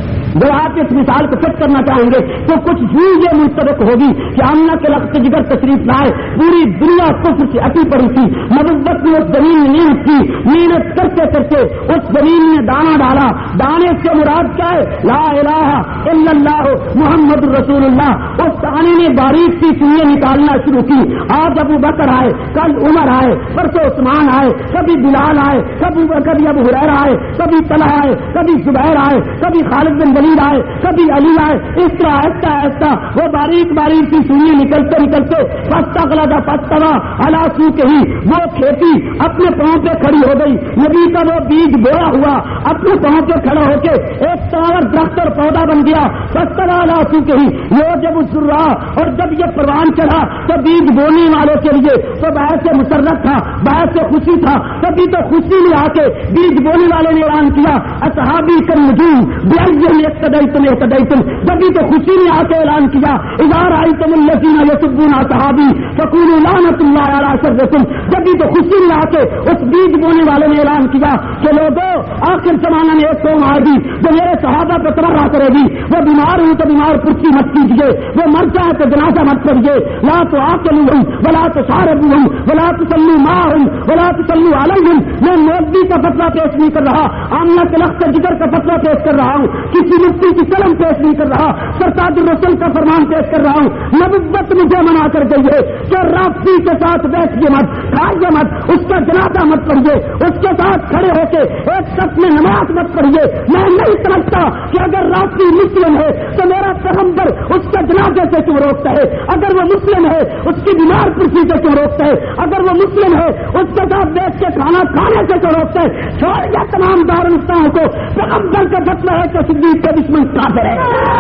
جب آپ اس مثال کو فٹ کرنا چاہیں گے تو کچھ یوں یہ منطبق ہوگی کہ آمنہ کے لفظ جگر تشریف لائے، پوری دنیا کفر سے اٹی پڑی تھی، نبوت نے اس زمین میں محنت کی، محنت کرتے کرتے اس زمین میں دانا ڈالا، دانے سے مراد کیا ہے؟ لا الہ الا اللہ محمد رسول اللہ۔ اس دانے نے باریک سی سوئیں نکالنا شروع کی، آج ابو بکر آئے، کل عمر آئے، پرسوں عثمان آئے، کبھی بلال آئے، کبھی ابو ہریرہ آئے، کبھی طلحہ آئے، کبھی زبیر آئے، کبھی خالد بن ولید آئے، کبھی علی آئے، اس طرح آہستہ آہستہ وہ باریک باریک سی سوئیں نکلتے نکلتے فاستغلظ فاستوى علی سوقه، وہ کھیتی اپنے پاؤں پہ کھڑی ہو گئی، نبی کا وہ بیج بویا ہوا اپنے پاؤں پہ کھڑا ہو کے ایک ساور درخت اور پودا بن گیا۔ فاستوى علی سوقه، یہ جب الزراع، اور جب یہ پروان چڑھا تو بیج بونے والوں کے لیے تو باعث مسرت تھا، باعث خوشی تھا، تبھی تو خوشی میں آ کے بیج بونے والے نے اعلان کیا اصحابی کالنجوم بأيهم اقتديتم اهتديتم، جبھی تو خوشی نے آ کے اعلان کیا اذا رأيتم الذين يسبون اصحابي فقولوا لعنة الله على شركم، جبھی تو خوشی نے آ کے اس بیج بونے والے نے اعلان کیا کہ لوگوں آخر زمانہ میں ایک قوم آئے گی جو میرے صحابہ پہ تبرہ کرے گی، وہ بیمار ہوں تو بیمار پرسی مت کیجیے، وہ مر جائے تو جنازہ مت پڑھیے، لا تعاقلوہم ولا تشاربوہم ولا تصلوا معہم ولا تصلوا علیہم۔ میں مولوی کا فتویٰ پیش نہیں کر رہا، آمنہ کے لخت جگر کا فتویٰ پیش کر رہا ہوں، کسی مفتی کی قلم پیش نہیں کر رہا، سرتاج الرسول کا فرمان پیش کر رہا ہوں۔ نبوت مجھے منع کر گئی ہے کہ رافضی کے ساتھ بیٹھیے مت، کھائیے مت، اس کا جنازہ مت پڑھیے، اس کے ساتھ کھڑے ہو کے ایک صف میں نماز مت پڑھیے۔ میں نہیں سمجھتا کہ اگر رافضی مسلم ہے تو میرا پیغمبر اس کے جنازے سے کیوں روکتا ہے؟ اگر وہ مسلم ہے اس کی بیمار پرسی سے کیوں روکتا ہے؟ اگر وہ مسلم ہے اس کے ساتھ بیٹھ کے کھانا کھانے سے کیوں روکتا ہے؟ چھوڑ دیا تمام دارالفتاؤں کو، پیغمبر کا فتویٰ ہے کہ صدیق کے دشمن کافر ہے۔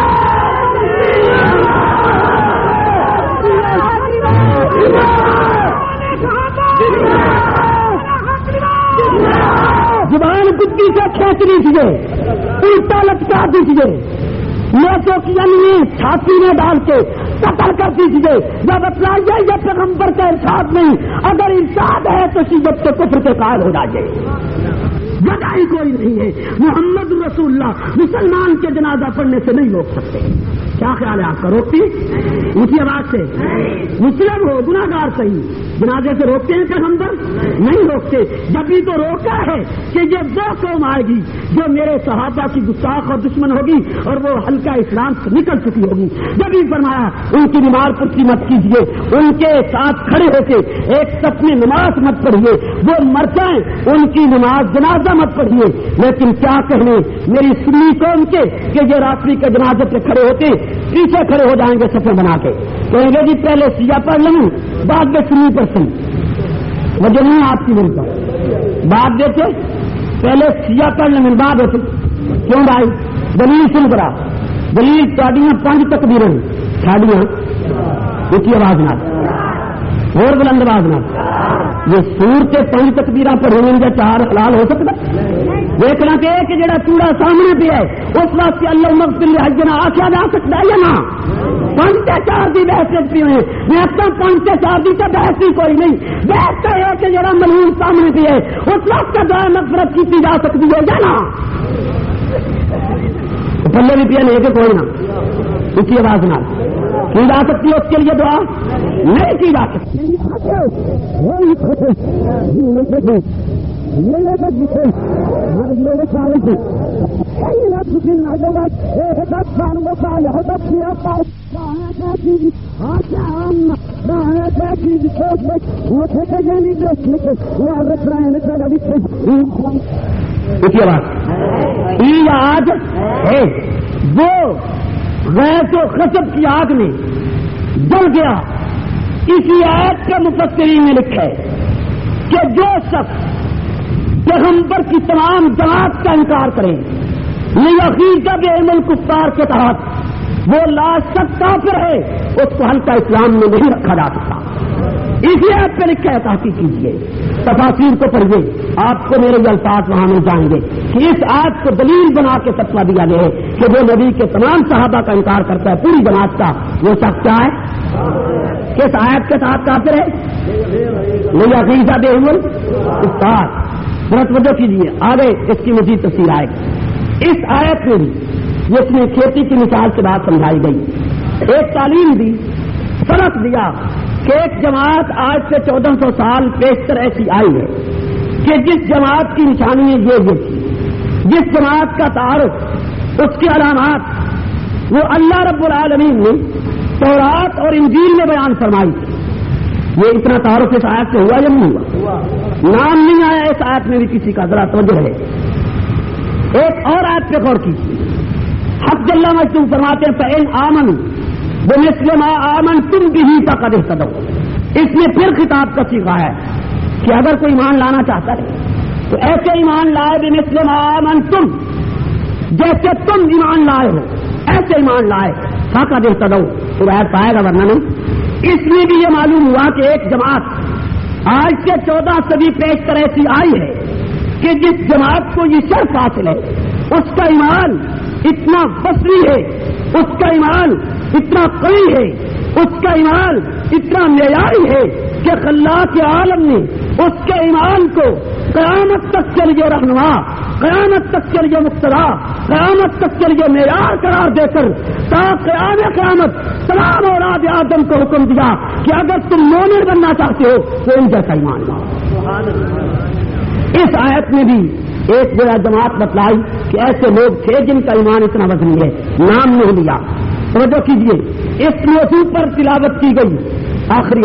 زبان بدھی سے کھینچ دیجیے، الٹا لٹکا دیجیے، لوگوں کی انگلی چھاتی میں ڈال کے قتل کر دیجیے۔ جب بتلائیے یہ پیغمبر کا ارشاد نہیں، اگر ارشاد ہے تو شیعت کے کفر کے قائل ہو جائیے، وجہ ہی کوئی نہیں ہے۔ محمد رسول اللہ مسلمان کے جنازہ پڑھنے سے نہیں روک سکتے۔ کیا خیال ہے آپ کا؟ روکتی اونچی آواز سے؟ مسلم ہو گناہگار صحیح، جنازے سے روکتے ہیں پیغمبر؟ نہیں روکتے۔ جبھی تو روکا ہے کہ یہ وہ قوم آئے گی جو میرے صحابہ کی گستاخ اور دشمن ہوگی اور وہ حلقہ اسلام سے نکل چکی ہوگی۔ جبھی فرمایا ان کی بیمار پرسی مت کیجیے، ان کے ساتھ کھڑے ہو کے ایک صف میں نماز مت پڑھیے، وہ مر جائیں ان کی نماز جنازہ مت پڑھیے۔ لیکن کیا کہنے میری سنی قوم کے کہ یہ رافضی کے جنازے پہ کھڑے ہوتے پیچھے کھڑے ہو جائیں گے صفیں بنا کے، کہیں گے جی پہلے سیاہ پڑھ لیں بعد میں سنی پر سنی۔ وجہ نہیں آپ کی ملتا بات دیتے پہلے سیاہ پڑھ لیں بعد ہوتے کیوں بھائی؟ دلیل سن کرا، دلیل تاڑیاں 5 تکبیریں ساڑیاں اونچی آواز نہ اور بلند آواز نہ، یہ سور کے 5 تکبیراں پڑھنے میں 4 حلال ہو سکتا؟ دیکھنا کہ جڑا چوڑا سامنے پہ ہے اس واسطے اللہ مغفر لحجنا آخیا جا سکتا ہے یا نہ؟ 5 سے 4 دی بحث رکھتی ہوئے میں اپنا 5 سے 4 دی تو بحث ہی کوئی نہیں، بحث تو ہے کہ جڑا ملعون سامنے پہ ہے اس وقت کا دعا مغفرت کی جا سکتی ہے یا نہ؟ پلے بھی پیا نہیں کہ کوئی نہ اسی آواز نہ کی جا سکتی ہے، اس کے لیے دعا نہیں کی جا سکتی۔ اسی آج ہے وہ غیظ و غضب کی آگ میں جل گیا۔ اسی آیت کے مفسرین نے لکھا ہے کہ جو شخص پیغمبر کی تمام جماعت کا انکار کرے لِیَغِیظَ بِهِمُ الْکُفَّارِ کے تحت وہ لا شک کافر ہے، اس کو حلقہ اسلام میں نہیں رکھا جا سکتا۔ اسی آیت پہ لکھا ہے، تحقیق کیجیے، تفاسیر کو پڑھیے، آپ کو میرے الفاظ وہاں مل جائیں گے کہ اس آیت کو دلیل بنا کے فتویٰ دیا گیا ہے کہ جو نبی کے تمام صحابہ کا انکار کرتا ہے پوری جماعت کا، وہ شخص کیا ہے؟ کس آیت کے ساتھ کافر ہے؟ لِیَغِیظَ بِهِمُ الْکُفَّارِ۔ ذرا توجہ کیجیے، آگے اس کی مزید تفصیل آئے گی۔ اس آیت میں بھی جس میں کھیتی کی مثال سے بات سمجھائی گئی، ایک تعلیم دی، سبق دیا کہ ایک جماعت آج سے 1400 سال پیشتر ایسی آئی ہے کہ جس جماعت کی نشانی یہ تھی، جس جماعت کا تعارف، اس کی علامات وہ اللہ رب العالمین نے تورات اور انجیل میں بیان فرمائی تھی۔ یہ اتنا تعارف اس آیت سے ہوا یا نہیں ہوا؟ نام نہیں آیا اس آیت میں بھی کسی کا، ذرا توجہ ہے۔ ایک اور آیت پہ غور کیجیے، حق جل مجدہ فرماتے ہیں فَإِنْ آمَنُوا بِمِثْلِ مَا آمَنْتُمْ بِهِ فَقَدِ اهْتَدَوْا۔ اس میں پھر خطاب کا صیغہ ہے کہ اگر کوئی ایمان لانا چاہتا ہے تو ایسے ایمان لائے بِمِثْلِ مَا آمَنْتُمْ، جیسے تم ایمان لائے ہو ایسے ایمان لائے، فَقَدِ اهْتَدَوْا، ہدایت پائے گا ورنہ نہیں۔ اس میں بھی یہ معلوم ہوا کہ ایک جماعت آج سے 14 صدی پیشتر ایسی آئی ہے کہ جس جماعت کو یہ شرف حاصل ہے، اس کا ایمان اتنا وسیع ہے، اس کا ایمان اتنا قوی ہے، اس کا ایمان اتنا معیاری ہے کہ اللہ کے عالم نے اس کے ایمان کو قیامت تک کے لیے رہنما قیامت تک کے لیے مقتدا، قیامت تک کے لیے معیار قرار دے کر تا قیامت تمام اولاد آدم کو حکم دیا کہ اگر تم مومن بننا چاہتے ہو تو ان جیسا ایمان لاؤ۔ اس آیت میں بھی ایک بڑا جماعت بتلائی کہ ایسے لوگ تھے جن کا ایمان اتنا وزنی ہے، نام نہیں لیا۔ توجہ کیجیے، اس موضوع پر تلاوت کی گئی آخری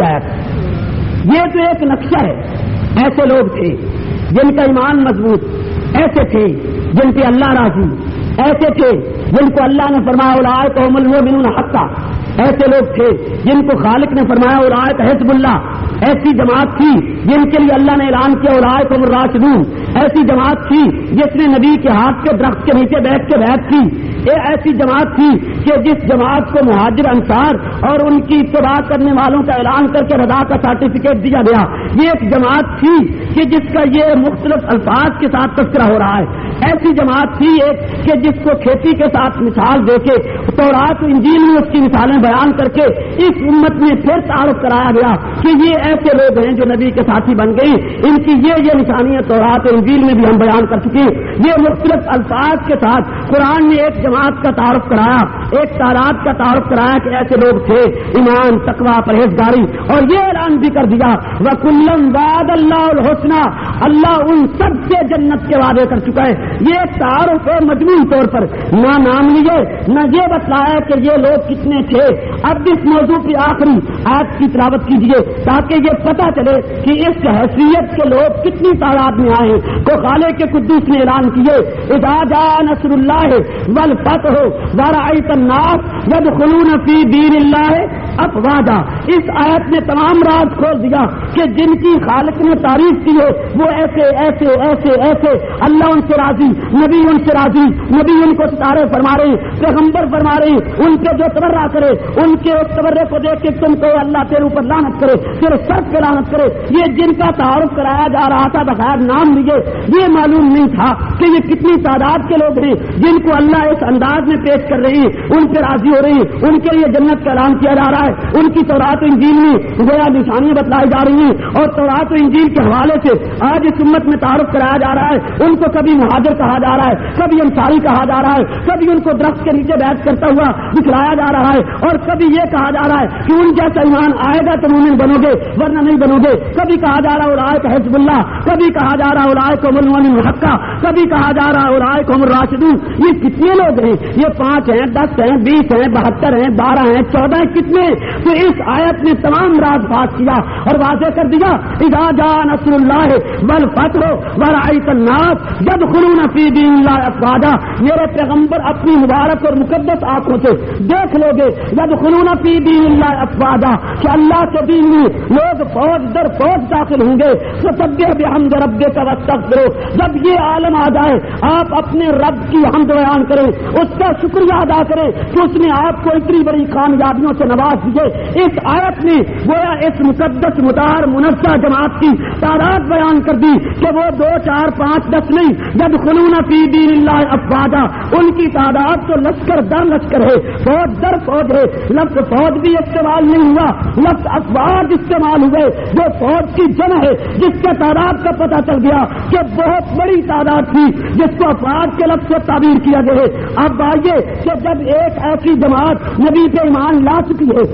آیت، یہ تو ایک نقشہ ہے۔ ایسے لوگ تھے جن کا ایمان مضبوط، ایسے تھے جن پہ اللہ راضی، ایسے تھے جن کو اللہ نے فرمایا اولئک هم المؤمنون حقا، ایسے لوگ تھے جن کو خالق نے فرمایا اولئک حزب اللہ، ایسی جماعت تھی جن کے لیے اللہ نے اعلان کیا اولئک هم الراشدون، ایسی جماعت تھی جس نے نبی کے ہاتھ کے درخت کے نیچے بیٹھ کے بیعت کی، ایسی جماعت تھی کہ جس جماعت کو مہاجر انصار اور ان کی اتباع کرنے والوں کا اعلان کر کے رضا کا سرٹیفکیٹ دیا گیا، یہ ایک جماعت تھی کہ جس کا یہ مختلف الفاظ کے ساتھ تذکرہ ہو رہا ہے، ایسی جماعت تھی ایک کہ جس کو کھیتی کے ساتھ مثال دے کے تورات و انجیل میں اس کی مثالیں بیان کر کے اس امت میں پھر تعارف کرایا گیا کہ یہ ایسے لوگ ہیں جو نبی کے ساتھی بن گئی، ان کی یہ نشانیاں تورات و انجیل میں بھی ہم بیان کر چکے۔ یہ مختلف الفاظ کے ساتھ قرآن نے ایک جماعت کا تعارف کرایا، ایک تعداد کا تعارف کرایا کہ ایسے لوگ تھے، ایمان، تقویٰ، پرہیزگاری، اور یہ اعلان بھی کر دیا وَكُلًّا وَعَدَ اللَّهُ الْحُسْنَىٰ، اللہ ان سب سے جنت کے وعدے کر چکا ہے۔ یہ ایک تعارف ہے مجموعی طور پر، نہ نام لیے نہ یہ بتلایا کہ یہ لوگ کتنے تھے۔ اب اس موضوع کی آخری آیت کی تلاوت کیجیے تاکہ یہ پتہ چلے کہ اس حیثیت کے لوگ کتنی تعداد میں آئے ہیں۔ تو خالق قدوس نے اعلان کیے اذا جاء نصر اللہ والفتح ورأیت الناس یدخلون فی دین اللہ افواجا۔ اس آیت نے تمام راز کھول دیا کہ جن کی خالق نے تعریف کی ہے وہ ایسے ایسے ایسے ایسے، اللہ ان سے راضی، نبی ان سے راضی، نبی ان کو ستارے فرما رہے، پیغمبر فرما رہے، ان کے جو تبرہ کرے ان کے اس تبرے کو دیکھ کے تم کو اللہ تیرے اوپر لعنت کرے، تیرے سر پہ لعنت کرے۔ یہ جن کا تعارف کرایا جا رہا تھا بغیر نام لیے، یہ معلوم نہیں تھا کہ یہ کتنی تعداد کے لوگ ہیں جن کو اللہ اس انداز میں پیش کر رہے ہیں، ان سے راضی ہو رہے ہیں، ان کے لیے جنت کا اعلان کیا جا رہا ہے، ان کی تورات و انجیل میں گویا نشانیاں بتلائی جا رہی ہیں، اور تورات و انجیل کے حوالے سے آج اس امت میں تعارف کرایا جا رہا ہے۔ ان کو کبھی مہاجر کہا جا رہا ہے، کبھی انصاری کہا جا رہا ہے، کبھی ان کو درخت کے نیچے بیعت کرتا ہوا دکھلایا جا رہا ہے، اور کبھی یہ کہا جا رہا ہے کہ ان جیسا ایمان آئے گا تو مومن بنو گے ورنہ نہیں بنو گے۔ کبھی کہا جا رہا اولئک حزب اللہ، کبھی کہا جا رہا اولئک هم المؤمنون حقا، کبھی کہا جا رہا اولئک هم الراشدون۔ یہ کتنے لوگ ہیں؟ یہ 5 ہیں، 10 ہیں، 20 ہیں، 72 ہیں، 12 ہیں، 14 ہیں، کتنے؟ تو اس آیت نے تمام راز بات کیا اور واضح کر دیا اذا جاء نصر اللہ والفتح ورأیت الناس یدخلون فی دین اللہ افواجا۔ میرے پیغمبر اپنی مبارک اور مقدس آنکھوں سے دیکھ لو گے یدخلون فی دین اللہ افواجا کہ اللہ کے دین میں لوگ فوج در فوج داخل ہوں گے۔ فسبح بحمد ربک واستغفرہ، جب یہ عالم آ جائے آپ اپنے رب کی حمد بیان کریں، اس کا شکریہ ادا کریں کہ اس نے آپ کو اتنی بڑی کامیابیوں سے نواز دیے۔ اس آیت میں گویا اس مقدس مطہر منزہ جماعت کی تعداد بیان کر دی کہ وہ 2 4 5 10 نہیں، یدخلون فی دین اللہ افواجا، ان کی تعداد تو لشکر در لشکر ہے، فوج در فوج ہے۔ لفظ فوج بھی استعمال نہیں ہوا، لفظ افواج استعمال ہوئے، جو فوج کی جمع ہے جس کے تعداد کا پتہ چل گیا کہ بہت بڑی تعداد تھی جس کو افواج کے لفظ سے تعبیر کیا گیا ہے۔ اب آئیے کہ جب ایک ایسی جماعت نبی پہ ایمان لا چکی ہے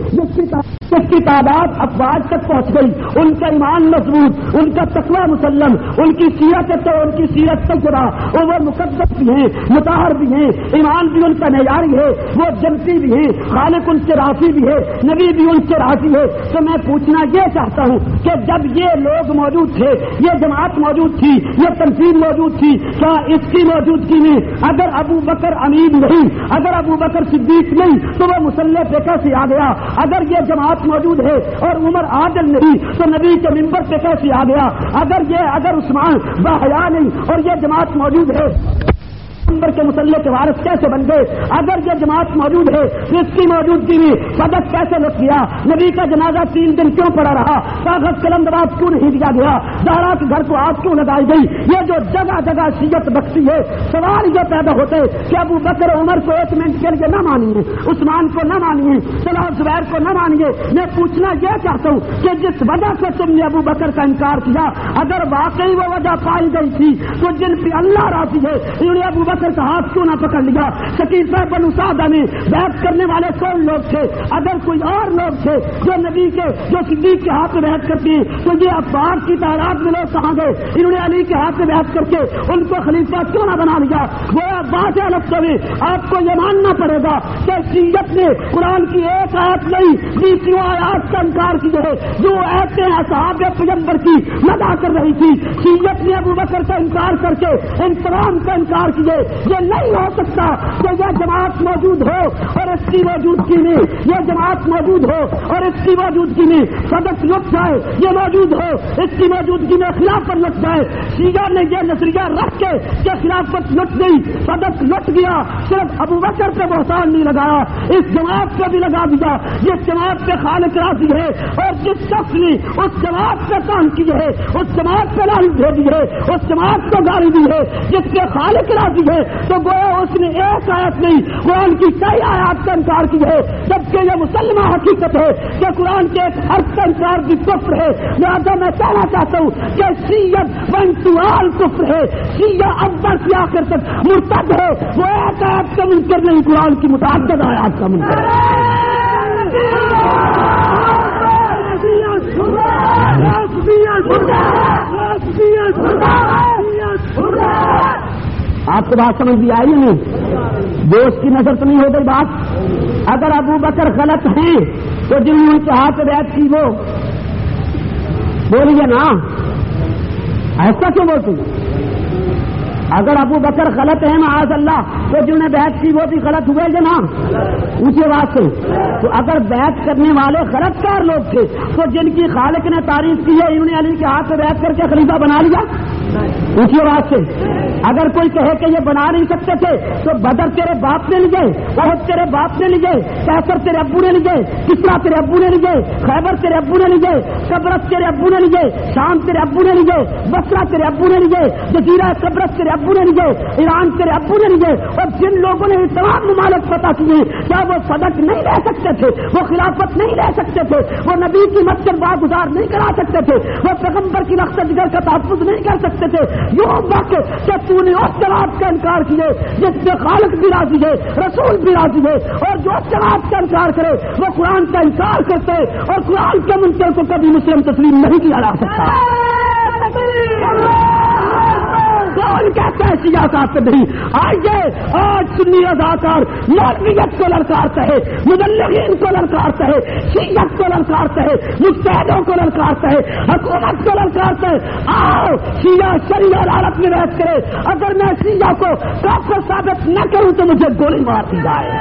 جس کی تعداد افواج تک پہنچ گئی، ان کا ایمان مضبوط، ان کا تقویٰ مسلم، ان کی سیرت تجربہ، وہ مقدس بھی ہیں، مطہر بھی ہیں، ایمان بھی ان کا معیاری ہے، وہ جنتی بھی ہیں، خالق ان سے راضی بھی ہے، نبی بھی ان سے راضی ہے۔ تو میں پوچھنا یہ چاہتا ہوں کہ جب یہ لوگ موجود تھے، یہ جماعت موجود تھی، یہ تنظیم موجود تھی، کیا اس کی موجودگی میں اگر ابو بکر امین نہیں، اگر ابو بکر صدیق نہیں تو وہ مسلح پہ کیسے آ گیا؟ اگر یہ جماعت موجود ہے اور عمر عادل نہیں تو نبی کے منبر پہ کیسے آ گیا؟ اگر عثمان باحیا نہیں اور یہ جماعت موجود ہے پیغمبر کے مسلح کے وارث کیسے بن گئے؟ اگر یہ جماعت موجود ہے تو اس کی موجودگی میں صدق کیسے لٹ گیا؟ نبی کا جنازہ 3 دن کیوں پڑا رہا؟ کاغذ قلم دراز کیوں نہیں دیا گیا؟ زہرا کے گھر کو آگ کیوں لگائی گئی؟ یہ جو جگہ جگہ شیعت بخشی ہے، سوال یہ پیدا ہوتے کہ ابو بکر عمر کو 1 منٹ کے لیے نہ مانیے، عثمان کو نہ مانیے، طلحہ زبیر کو نہ مانیے. میں پوچھنا یہ چاہتا ہوں کہ جس وجہ سے تم نے ابو بکر کا انکار کیا، اگر واقعی وہ وجہ پائی گئی تھی تو جن پہ اللہ راضی ہے انہوں نے ابو بکر کا ہاتھ کیوں نہ پکڑ لیا؟ شکیل صاحب بن اسادہ میں بیعت کرنے والے کون لوگ تھے؟ اگر کوئی اور لوگ تھے جو نبی کے جو صدیق کے ہاتھ میں بیعت کرتے ہیں تو یہ عباس کی تعداد میں لوگ کہاں گئے؟ انہوں نے علی کے ہاتھ میں بیعت کر کے ان کو خلیفہ کیوں نہ بنا لیا؟ وہ بات ہے الگ سے آپ کو یہ ماننا پڑے گا کہ شیعت نے قرآن کی ایک آیت نہیں 20 آیات کا انکار کیا ہے جو ایسے اصحاب پیغمبر کی مدح کر رہی تھی. شیعت نے ابو بکر کا انکار کر کے ان تمام کا انکار کیے. یہ نہیں ہو سکتا کہ یہ جماعت موجود ہو اور اس کی موجودگی میں یہ جماعت موجود ہو اور اس کی موجودگی میں صدق لٹ جائے، یہ موجود ہو اس کی موجودگی میں خلافت لٹ جائے. شیعہ نے یہ نظریہ رکھ کے کہ خلافت لٹ گئی، صدق لٹ گیا. صرف ابو بکر پہ بہتان نہیں لگایا، اس جماعت پہ بھی لگا دیا. جس جماعت پہ خالق راضی ہے اور جس شخص نے اس جماعت پہ کام کی ہے، اس جماعت پہ لعنت بھیجی ہے، اس جماعت کو گالی دی ہے، جس پہ خالق راضی ہے تو گویا اس نے ایک آیت نہیں قرآن کی کئی آیات کا انکار کی ہے. جبکہ یہ مسلمہ حقیقت ہے کہ قرآن کے ایک حرف کا انکار بھی کفر ہے. لہٰذا میں کہنا چاہتا ہوں کہ شیعت بنتوال کفر ہے، شیعہ اکبر سے آخر تک مرتد ہے. وہ ایک آیات کا منکر نہیں، قرآن کی متعدد آیات کا منکر ہے. آپ کو بات سمجھ بھی آئی نہیں؟ دوست کی نظر تو نہیں ہو گئی بات؟ اگر ابو بکر غلط ہیں تو جن نے ان کے ہاتھ بیعت کی وہ بولیے نا، ایسا کیوں بولتے ہیں؟ اگر ابو بکر غلط ہے معاذ اللہ تو جنہوں نے بیعت کی وہ بھی غلط ہوئے یا نا؟ اونچی آواز سے. تو اگر بیعت کرنے والے غلط کار لوگ تھے تو جن کی خالق نے تعریف کی ہے انہوں نے علی کے ہاتھ سے بیعت کر کے خلیفہ بنا لیا؟ اونچی آواز سے. اگر کوئی کہے کہ یہ بنا نہیں سکتے تھے تو بدر تیرے باپ نے لیے، احد تیرے باپ نے لیے، کیسر تیرے ابو نے لیے، کسرا تیرے ابو نے لیے، خیبر تیرے ابو نے لیے، قبرص تیرے ابو نے لیے، شام تیرے ابو نے لیے، بصرہ تیرے ابو نے لیے، جزیرہ قبرص تیرے ابو نے لیے، ایران تیرے ابو نے لیے. اور جن لوگوں نے تمام ممالک پتا کیے کیا وہ صدق نہیں لے سکتے تھے، وہ خلافت نہیں لے سکتے تھے، وہ نبی کی مسجد باگزار نہیں کرا سکتے تھے، وہ پیغمبر کی رخصت جگر کا تحفظ نہیں کر سکتے تھے. یوں وقت کہ تو نے اس جماعت کا انکار کیے جس میں خالق بھی راضی ہے، رسول بھی راضی ہے، اور جو اس جماعت کا انکار کرے وہ قرآن کا انکار کرتے اور قرآن کے منکر کو کبھی مسلم تسلیم نہیں کیا جا سکتا. کون کہتا ہے سیاست نہیں؟ آئیے آج سنی اداکار مولویت کو للکارتا ہے، مبلغین کو للکارتا ہے، شیعت کو للکارتا ہے، مجتہدوں کو للکارتا ہے، حکومت کو للکارتا ہے. آؤ شیعہ شریعہ عدالت میں بیعت کرے. اگر میں شیعہ کو کافر ثابت نہ کروں تو مجھے گولی مار دی جائے.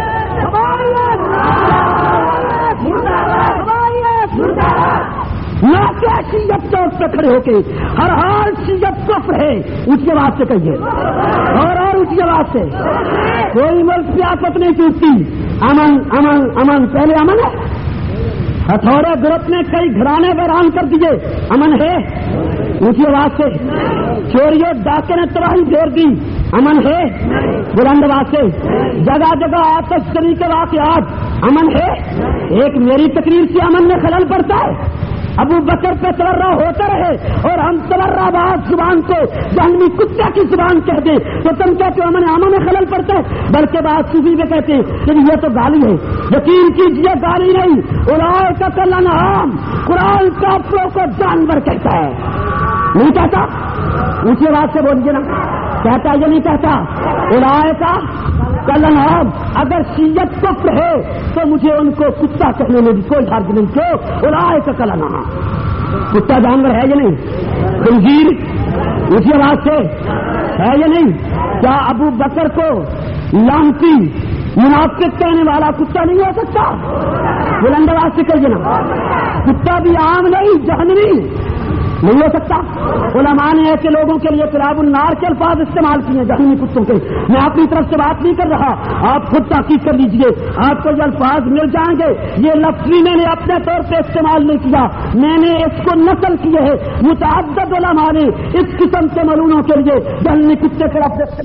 نہ کیا شیعت چوک پہ کھڑے ہو کے ہر حال شیعت کفر ہے اس کے بعد سے کہیے، اور اس کے بعد سے کوئی ملک سیاست نہیں ٹوٹتی. امن امن امن، پہلے امن ہے. ہتھوڑے گروپ نے کئی گھرانے ویران کر دیے، امن ہے. اونچی آواز سے. چوریوں ڈاکے نے تباہی پھیر دی، امن ہے. بلند آواز سے. جگہ جگہ آتش زنی کے واقعات، امن ہے. ایک میری تقریر سے امن میں خلل پڑتا ہے. ابو بکر پہ تلرہ ہوتے رہے اور ہم تلرہ باز زبان کو جہنمی کتے کی زبان کہہ دیں تو تم کہتے ہو امن میں خلل پڑتا ہے. بلکہ بات صوفی میں کہتے ہیں کہ یہ تو گالی ہے. یقین کیجیے گالی نہیں، اولئک کالانعام، قرآن کافروں کو جانور کہتا ہے. نہیں کہتا؟ اونچی آواز سے بولیے نا، کہتا یہ نہیں کہتا؟ اولئک کالانعام. اگر شیعت کفر ہے تو مجھے ان کو کتا کہنے میں بھی کوئی حرج نہیں. کیوں؟ اولئک کالانعام. کتا جانور ہے یا نہیں؟ خنزیر. اسی آواز سے ہے یا نہیں؟ کیا ابو بکر کو لعنتی منافق کہنے والا کتا نہیں ہو سکتا؟ بلند آواز سے کہیے نا. کتا بھی عام نہیں، جہنمی. نہیں ہو سکتا. علماء نے ایسے لوگوں کے لیے کلاب النار کے الفاظ استعمال کیے جہنمی کتوں کے. میں اپنی طرف سے بات نہیں کر رہا, آپ خود تحقیق کر لیجئے, آپ کو یہ الفاظ مل جائیں گے. یہ لفظ میں نے اپنے طور پہ استعمال نہیں کیا, میں نے اس کو نقل کیے ہے. متعدد علماء نے اس قسم کے ملعونوں کے لیے جہنمی کتے کے لفظ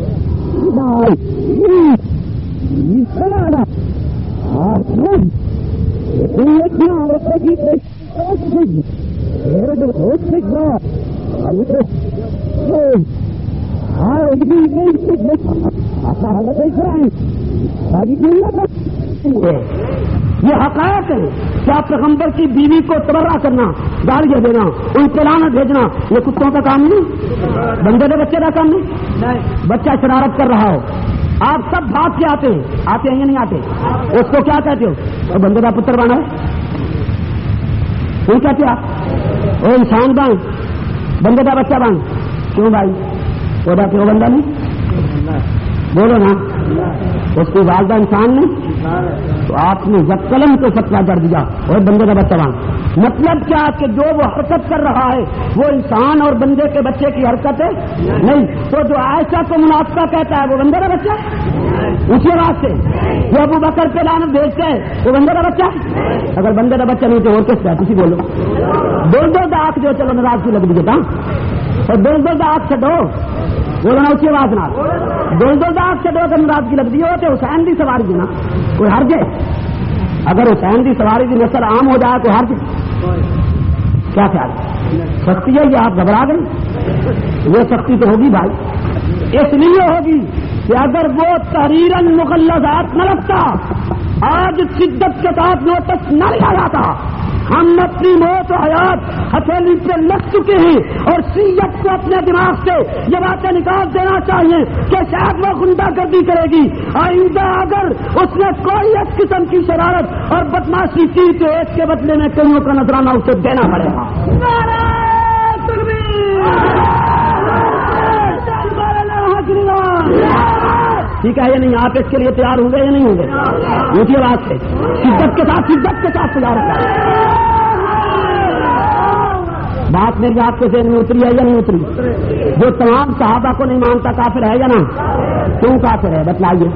یہ حقائق ہے. کیا پیغمبر کی بیوی کو تبرہ کرنا, گالیاں دینا, ان کو لعنت بھیجنا یہ کتوں کا کام نہیں؟ بندے کے بچے کا کام نہیں؟ بچہ شرارت کر رہا ہو, آپ سب بھاگ کے آتے ہیں یا نہیں آتے؟ اس کو کیا کہتے ہو؟ اور بندے کا پتر بنا ہے کیوں کہتے آپ؟ وہ انسان بن, بندے کا بچہ بن. کیوں بھائی خدا کیوں بندہ نہیں؟ بولو نا. اس کی والدہ انسان نے تو آپ نے جب قلم کو فتویٰ کر دیا اور بندے کا بچہ بن. مطلب کیا کہ جو وہ حرکت کر رہا ہے وہ انسان اور بندے کے بچے کی حرکت ہے نہیں. تو جو عائشہ کو منافقہ کہتا ہے وہ بندے کا بچہ اسی بات سے. جو ابو بکر پہ لعنت بھیجتے ہیں وہ بندے کا بچہ. اگر بندے کا بچہ نہیں تو اور کس کا؟ کسی بولو. دو آنکھ جو چلو ناراض کی لگ دیجیے اور دو آنکھ چڈو بولو نا اسی آواز نہ. دو آنکھ چڈو اگر ناراضگی لگ دی ہو تو حسین کی سواری دینا کوئی حرج ہے؟ اگر حسین کی سواری کی نسل عام ہو جائے تو حرج کیا خیال؟ سختی ہے یہ, آپ گھبرا گئی. یہ سختی تو ہوگی بھائی, اس لیے ہوگی کہ اگر وہ تحریراً مغلظات نہ رکھتا, آج شدت کے ساتھ نوٹس نہ لیا جاتا. ہم اپنی موت و حیات ہتھیلی پہ لگ چکے ہیں اور شیعت کو اپنے دماغ سے یہ باتیں نکال دینا چاہیے کہ شاید وہ غنڈہ گردی کرے گی. آئندہ اگر اس نے کوئی ایک قسم کی شرارت اور بدماشی کی تو ایک کے بدلے میں کئیوں کا نذرانہ اسے دینا پڑے گا. ٹھیک ہے یا نہیں؟ آپ اس کے لیے تیار ہوں گے یا نہیں ہوں گے؟ اسی بات سے شدت کے ساتھ تیار ہوگا. بات میری آپ کے ذہن میں اتری ہے یا نہیں اتری؟ جو تمام صحابہ کو نہیں مانتا کافر ہے یا نہ؟ کیوں کافر ہے بتلائیے.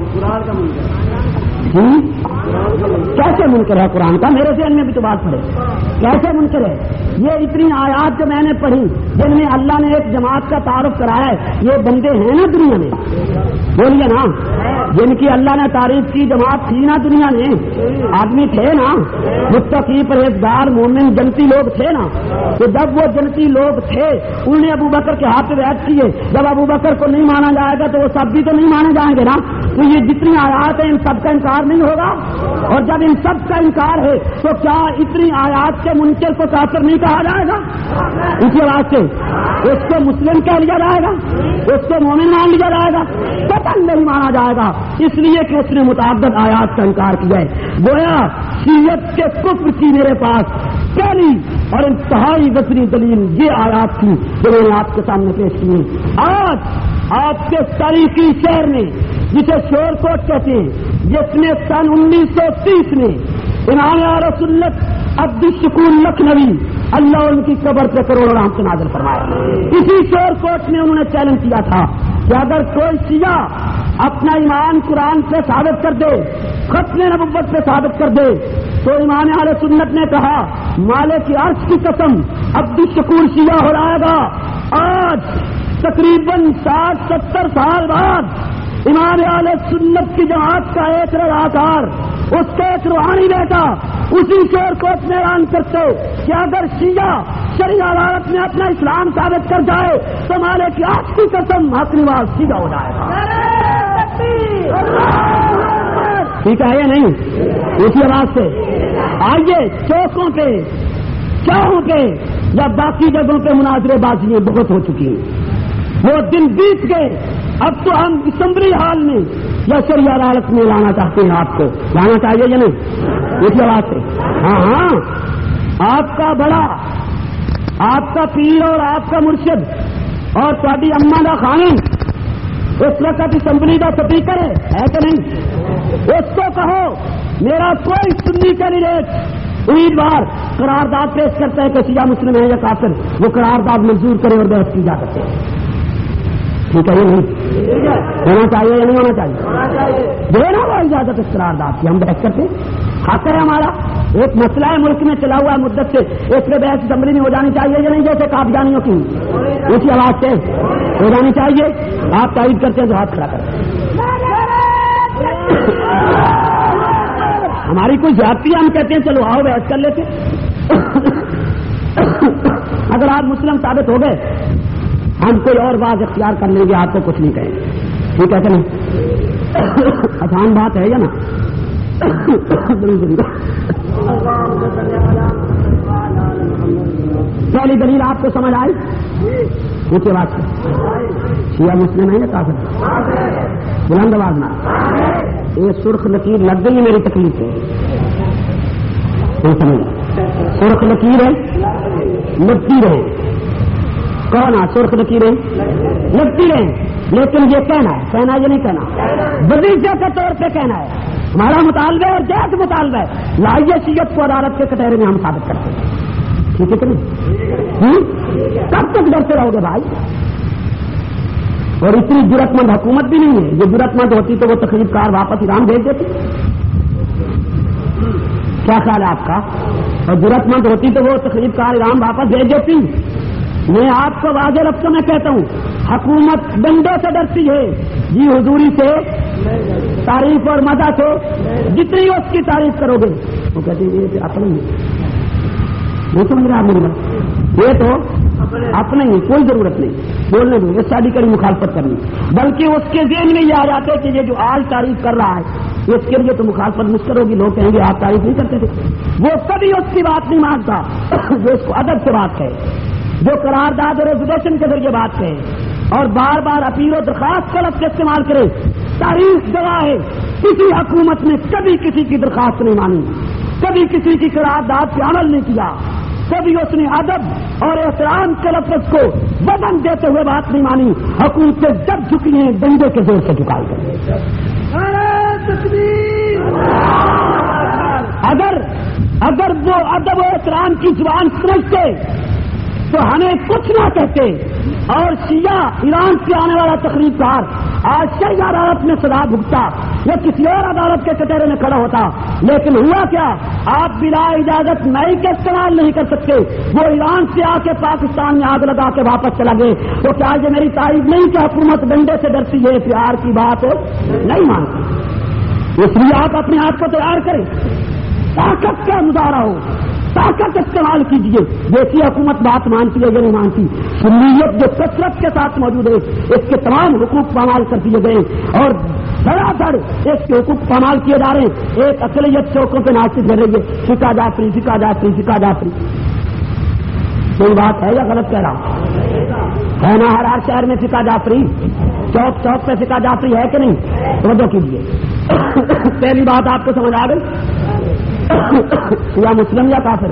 کیسے منکر ہے قرآن کا؟ میرے ذہن میں بھی تو بات پڑے. کیسے منکر ہے؟ یہ اتنی آیات جو میں نے پڑھی جن میں اللہ نے ایک جماعت کا تعارف کرایا ہے, یہ بندے ہیں نا دنیا میں؟ بولیے نا. جن کی اللہ نے تعریف کی جماعت تھی نا دنیا میں, آدمی تھے نا, متقی پرہیزگار مومن جنتی لوگ تھے نا. تو جب وہ جنتی لوگ تھے انہوں نے ابو بکر کے ہاتھ پہ بیعت کیے. جب ابو بکر کو نہیں مانا جائے گا تو وہ سب بھی تو نہیں مانے جائیں گے نا. تو یہ جتنی آیات ہیں ان سب کا انکار نہیں ہوگا, اور جب ان سب کا انکار ہے تو کیا اتنی آیات کے منکر کو کافر نہیں کہا جائے گا؟ اسی بات سے اس کو مسلم کہہ لیا جائے گا, اس کو مومن مان لیا جائے گا, قطعاً نہیں مانا جائے گا, اس لیے کہ اس نے متعدد آیات کا انکار کیا ہے. گویا شیعت کے کفر کی میرے پاس پہلی اور انتہائی وزنی دلیل یہ آیات تھی جو میں نے آپ کے سامنے پیش کی. آج آپ کے تاریخی شہر میں جسے شور کوٹ کہتے ہیں, جس میں سن 1930 میں امام اہل سنت عبد الشکور لکھنوی اللہ ان کی قبر پہ کروڑوں رحمت نازل فرمایا, اسی شور کوٹ میں انہوں نے چیلنج کیا تھا کہ اگر کوئی شیعہ اپنا ایمان قرآن پہ ثابت کر دے, ختم نبوت پہ ثابت کر دے, تو امام اہل سنت نے کہا مالک عرش کی قسم عبد الشکور شیعہ ہو جائے گا. آج تقریباً 60-70 سال بعد امام اہل سنت کی جماعت کا ایک رضاکار, اس کا ایک روحانی بیٹا اسی شور کو اپنے اعلان کرتے کہ اگر شیعہ شرعی عدالت میں اپنا اسلام ثابت کر جائے تو مالک کی عرش کی قسم حق نواز شیعہ ہو جائے گا. ٹھیک ہے یا نہیں؟ اسی آواز سے آئیے چوکوں پہ, چاہوں پہ یا باقی جگہوں پہ مناظرے بازیاں بہت ہو چکی ہیں, وہ دن بیت گئے. اب تو ہم اسمبلی ہال میں یا شرعی عدالت میں لانا چاہتے ہیں. آپ کو لانا چاہیے یا نہیں؟ اسی بات سے ہاں آپ کا بڑا, آپ کا پیر اور آپ کا مرشد اور تھوڑی اما کا خانم اس وقت اسمبلی کا سپیکر ہے کہ نہیں؟ اس کو کہو میرا کوئی سنی کینڈیڈیٹ امیدوار قرارداد پیش کرتا ہے کہ شیعہ مسلم ہے یا کافر، وہ قرارداد منظور کرے اور بحث کی جا سکتے ہیں. ٹھیک ہے، یہ نہیں ہونا چاہیے یا نہیں ہونا چاہیے؟ دینا وہ اجازت اس قرارداد کی، ہم بحث کرتے ہیں، حق ہے ہمارا. ایک مسئلہ ہے ملک میں چلا ہوا ہے مدت سے، اس پہ بحث اسمبلی میں ہو جانی چاہیے یا نہیں؟ جیسے قادیانیوں کی اسی آواز سے ہو جانی چاہیے. آپ تائید کرتے ہیں تو ہاتھ کھڑا کرتے ہیں. ہماری کوئی زیادتی ہے، ہم کہتے ہیں چلو آؤ بحث کر لیتے. اگر آپ مسلم ثابت ہو گئے ہم کوئی اور بات اختیار کر لیں گے، آپ کو کچھ نہیں کہیں گے. ٹھیک ہے کہ نہیں؟ آسان بات ہے یا نا؟ پہلی دلیل آپ کو سمجھ آئی؟ اونچے بات سے شیعہ مسلم ہے یا کافر؟ بلند آواز نہ. یہ سرخ لکیر لگ گئی ہے میری تکلیف سے، سرخ لکیر ہے لگتی رہے. کون ہے سرخ لکیریں لگتی رہے، لیکن یہ کہنا ہے یہ نہیں کہنا، وظیفے کے طور پہ کہنا ہے. ہمارا مطالبہ اور جائز مطالبہ ہے، لائیے شیعت کو عدالت کے کٹہرے میں ہم ثابت کرتے ہیں. ٹھیک ہے کہ نہیں؟ کب تک ڈرتے رہو گے بھائی؟ اور اتنی جرأت مند حکومت بھی نہیں ہے. یہ جرأت مند ہوتی تو وہ تقریب کار واپس ایران بھیج دیتی. کیا خیال ہے آپ کا؟ اور جرأت مند ہوتی تو وہ تقریب کار ایران واپس بھیج دیتی. میں آپ کو واضح لفظوں میں کہتا ہوں، حکومت ڈنڈے سے ڈرتی ہے، جی حضوری سے، تعریف اور مزہ سے. جتنی اس کی تعریف کرو گے وہ کہتے ہیں یہ اپنے ہی نہیں سمجھ رہا میری بات، یہ تو اپنے ہی، کوئی ضرورت نہیں بولنے دو یہ ساری کڑی مخالفت کرنی. بلکہ اس کے ذہن میں یہ آ جاتے کہ یہ جو آج تعریف کر رہا ہے اس کے لیے تو مخالفت مشکل ہوگی. لوگ کہیں گے آپ تعریف نہیں کرتے تھے. وہ کبھی اس کی بات نہیں مانتا جو اس کو ادب سے بات کہے، جو قرارداد اور ریزولیشن کے ذریعے بات کہے اور بار بار اپیل و درخواست کا لفظ استعمال کرے. تاریخ گواہ ہے کسی حکومت نے کبھی کسی کی درخواست نہیں مانی، کبھی کسی کی قرارداد پہ عمل نہیں کیا، کبھی اس نے ادب اور احترام کے لفظ کو وزن دیتے ہوئے بات نہیں مانی. حکومتیں جب جھکی ہیں ڈنڈے کے زور سے جھکائی گئی. اگر وہ ادب و احترام کی زبان سمجھتے تو ہمیں کچھ نہ کہتے. اور شیعہ ایران سے آنے والا تقریب کار آج شرعی عدالت میں سزا بھگتا یا کسی اور عدالت کے کٹہرے میں کھڑا ہوتا. لیکن ہوا کیا؟ آپ بلا اجازت نئی کے استعمال نہیں کر سکتے. وہ ایران سے آ کے پاکستان میں آگ لگا کے واپس چلا گئے. تو کیا یہ میری تائید نہیں کہ حکومت ڈنڈے سے ڈرتی ہے، پیار کی بات نہیں مانتی؟ اس لیے آپ اپنے آپ کو تیار کریں، طاقت کا مظاہرہ ہو، طاقت استعمال کیجیے. دیکھیے حکومت بات مانتی ہے یا نہیں مانتی. سنیت جو کثرت کے ساتھ موجود ہے اس کے تمام حقوق پامال کر دیے گئے اور دھڑا دھڑ اس کے حقوق پامال کیے جا رہے ہیں. ایک اقلیت چوکوں پہ ناچتی کر رہی ہے، فقہ جعفری فقہ جعفری فقہ جعفری. کوئی بات ہے یا غلط کہہ رہا ہوں؟ ہے نا ہر شہر میں فقہ جعفری، چوک چوک پہ فقہ جعفری ہے کہ نہیں؟ توجہ کیجیے. پہلی بات آپ کو سمجھ آ گئی؟ یا مسلم یا کافر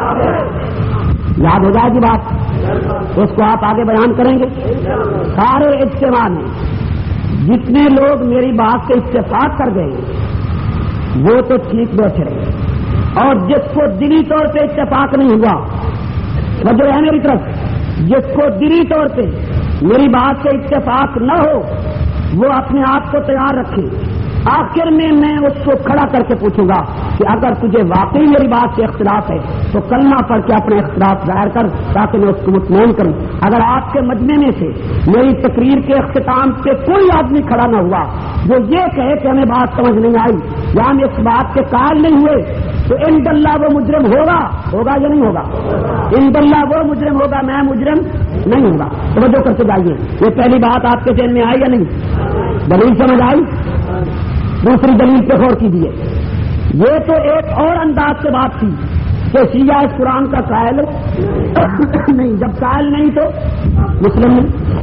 یاد ہو جائے گی بات، اس کو آپ آگے بیان کریں گے. سارے اجتماع میں جتنے لوگ میری بات سے اتفاق کر گئے وہ تو ٹھیک بیٹھے رہے، اور جس کو دلی طور پہ اتفاق نہیں ہوا، وجہ ہے میری طرف، جس کو دلی طور پہ میری بات سے اتفاق نہ ہو وہ اپنے آپ کو تیار رکھے. آخر میں اس کو کھڑا کر کے پوچھوں گا کہ اگر تجھے واقعی میری بات سے اختلاف ہے تو کلمہ پڑھ کے اپنے اختلاف ظاہر کر تاکہ میں اس کو مطمئن کروں. اگر آپ کے مجمع میں سے میری تقریر کے اختتام پہ کوئی آدمی کھڑا نہ ہوا جو یہ کہے کہ ہمیں بات سمجھ نہیں آئی یا ہم اس بات کے قائل نہیں ہوئے تو ان اللہ وہ مجرم ہوگا یا نہیں ہوگا؟ ان اللہ وہ مجرم ہوگا، میں مجرم نہیں ہوگا. توجہ کرتے جائیے. یہ پہلی بات آپ کے ذہن میں آئی یا نہیں؟ دلیل سمجھ آئی؟ دوسری دلیل پہ غور کیجیے. یہ تو ایک اور انداز سے بات تھی کہ شیعہ اس قرآن کا قائل نہیں. جب قائل نہیں تو مسلم نہیں.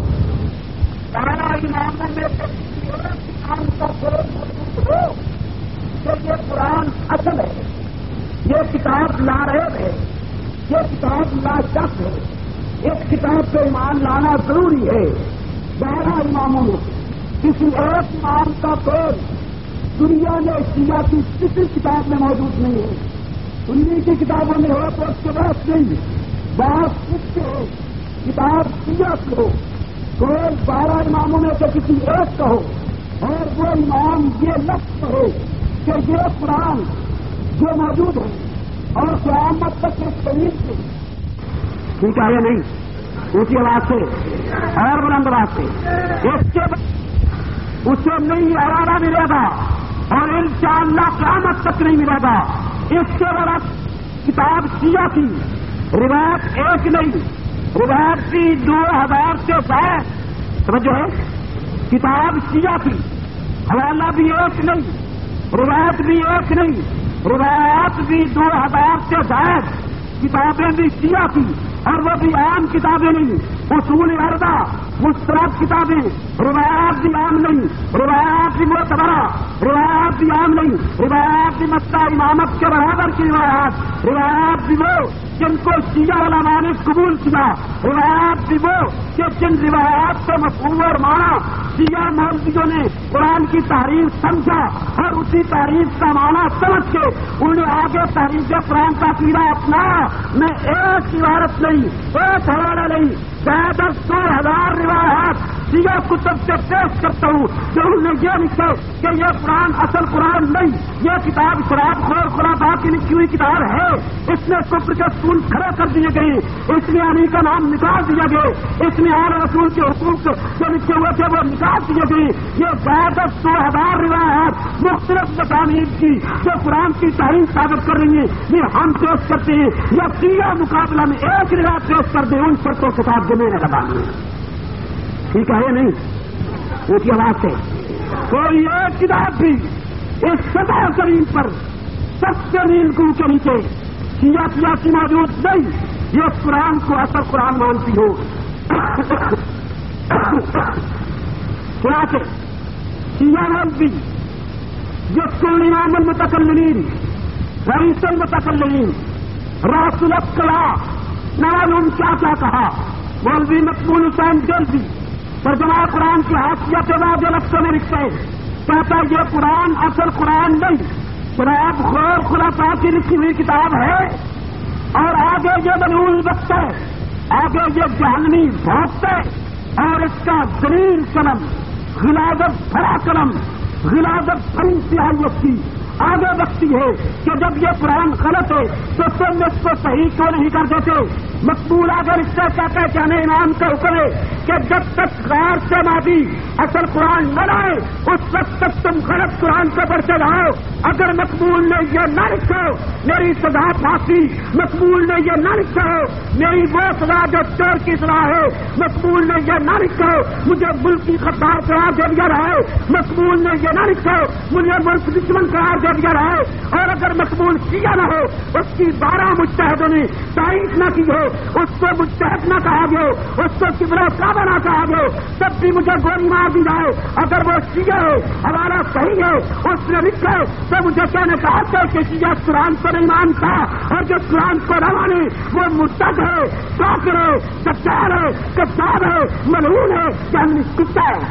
یہ قرآن اصل ہے، یہ کتاب لا رہے ہے، یہ کتاب لا شک ہے. اس کتاب پہ ایمان لانا ضروری ہے. 11 اماموں میں کسی ایک امام کا قول دنیا میں شیعہ کی کسی کتاب میں موجود نہیں ہے. سنی کی کتابوں میں ہو تو اس کے بعد نہیں، بات اس سے ہو، کتاب سیاہ کی ہو، کوئی 12 اماموں میں سے کسی ایک کا ہو، اور وہ امام یہ لفظ کہے کہ یہ قرآن جو موجود ہے اور قیامت تک کے شریف سے، ٹھیک ہے یا نہیں؟ اونچی آواز سے اور بلند آواز سے اسے نہیں حوالہ ملے گا اور انشاءاللہ قیامت تک نہیں ملے گا۔ اس سے بڑا کتاب شیعہ کی روایت ایک نہیں، روایت کی 2000 سے زائد، سمجھو ہے، کتاب شیعہ کی حوالہ بھی ایک نہیں، روایت بھی ایک نہیں، روایت بھی 2000 سے زائد، کتابیں بھی شیعہ کی، اور وہ بھی عام کتابیں نہیں، اصول عرضہ مسترد کتابیں، روایات بھی عام نہیں، روایات بھی معتبرہ، روایات بھی عام نہیں، روایات بھی مسئلہ امامت کے برابر کی روایات، روایات بھی وہ جن کو شیعہ علماء نے قبول کیا، روایات بھی وہ کہ جن روایات کو مفہوم اور معنی شیعہ مولویوں نے قرآن کی تعریف سمجھا اور اسی تعریف کا معنی سمجھ کے انہیں آگے تحریف قرآن کا عقیدہ اپنایا۔ میں ایک عبارت نہیں، ایک حوالہ نہیں، 100,000 روایات شیعہ کتب سے پیش کرتا ہوں کہ انہوں نے یہ لکھا کہ یہ قرآن اصل قرآن نہیں، یہ کتاب شراب خور خرافات کی لکھی ہوئی کتاب ہے، اس میں کفر کے سکول کھڑے کر دیے گئے، اس میں علی کا نام نکال دیا گیا، اس میں آل رسول کے حقوق جو لکھے ہوئے تھے وہ نکال دیے گئے۔ یہ 100,000 روایات مختلف مضامین کی جو قرآن کی تعریف ثابت کر رہی ہیں، یہ ہم پیش کرتے ہیں، یا شیعہ مقابلہ میں ایک روایت پیش کر دیں، ان پر تو کتاب جمع لگا دیں، ٹھیک ہے یا نہیں؟ اونچی آواز سے کوئی ایک کتاب بھی اس سطح زمین پر سب سے نیل کو کے نیچے شیعہ سیاسی موجود نہیں، یہ قرآن کو اصل قرآن مانتی ہو۔ کیا کہ شیعہ مولوی جس کو امام المتکلمین رئیس المتکلمین راس الاسقلاء نہ معلوم کیا کہا، مولوی مقبول حسین جلدی ترجمہ قرآن کی حیثیت بعض لفظوں میں لکھتے ہیں، کہتا ہے یہ قرآن اصل قرآن نہیں، شراب خور خرافات کی لکھی ہوئی کتاب ہے، اور آگے یہ ملعون وقت ہے، آگے یہ جہنمی بھوت ہے، اور اس کا ذلیل قلم، غلاظت بھرا قلم، غلاظت بھری سیاہی اس کی آگے بڑھتی ہے کہ جب یہ قرآن غلط ہے تو تم اس کو صحیح کیوں نہیں کر دیتے؟ مقبول اگر اس سے کہتا ہے کہ ہمیں امام کا حکم ہے کہ جب تک غیر سے مادی اصل قرآن نہ لائے اس وقت تک تم غلط قرآن کو پڑھتے رہو۔ اگر مقبول نے یہ نہ لکھا میری سزا پھانسی، مقبول نے یہ نہ لکھا میری وہ سزا جو چور کی سزا ہے، مقبول نے یہ نہ لکھا مجھے ملک کی خطار قرار دے دیا رہا ہے، مقبول نے یہ نہ لکھا مجھے ملک دشمن قرار دے دیا رہا ہے، اور اگر مقبول شیعہ نہ ہو اس کی 12 مجتہدوں نے تائید نہ کی ہو، اس کو مجتہد نہ کہا گیا، اس کو کبرا کعبہ نہ کہا گیا، تب بھی مجھے گولی مار دی جائے، اگر وہ شیعہ ہے ہمارا صحیح ہے اس نے لکھا ہے تو مجھے کہنے کا حق ہے کہ شیعہ قرآن کو نہیں مانتا، اور جو قرآن کو نہ مانے وہ مرتد ہے، کافر ہے، دجال ہے، کذاب ہے، ملعون ہے، جہنمی کتا ہے۔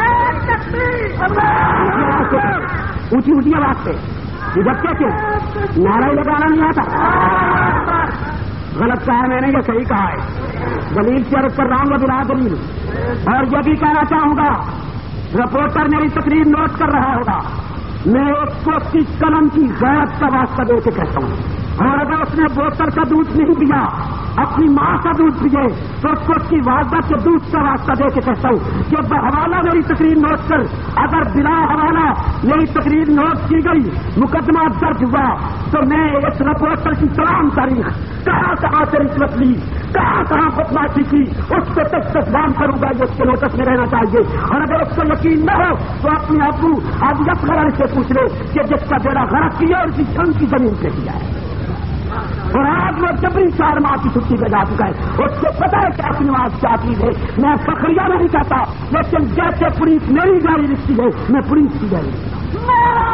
اونچی اونچی آواز سے جب کیا نعرہ لگانا نہیں آتا، غلط کہا ہے میں نے، یہ صحیح کہا ہے، دلیل سے عرض کر رہا ہوں بلا دلیل، اور یہ بھی کہنا چاہوں گا رپورٹر میری تقریر نوٹ کر رہا ہوگا، میں اس کو اس کی قلم کی غیرت کا واسطہ دے کے کہتا ہوں، اور اگر اس نے بوتل کا دودھ نہیں پیا اپنی ماں کا دودھ پیے تو اس کو اس کی والدہ کے دودھ کا واسطہ دے کے کہتا ہوں کہ بحوالہ میری تقریر نوٹ کر، اگر بلا حوالہ میری تقریر نوٹ کی گئی مقدمہ درج ہوا تو میں اس رپورٹر کی تمام تاریخ کہاں کہاں سے رشوت لی، کہاں کہاں بدماشی کی، اس کو تستفام کروں گا، یہ اس کے نوٹس میں رہنا چاہیے، اور اگر اس کو یقین نہ ہو تو اپنے ابو آج غرض سے پوچھ لے کہ جس کا بیڑا غرق کیا اور اسی جنگ کی زمین پہ کیا ہے، اور آج وہ جبری 4 ماہ کی چھٹی پہ جا چکا ہے، اس کو پتا ہے کہ اپنی آواز کیا چیز ہے۔ میں فخریہ نہیں کہتا، لیکن جیسے پولیس میری گاڑی لکھتی ہے میں پولیس کی گاڑی لکھتا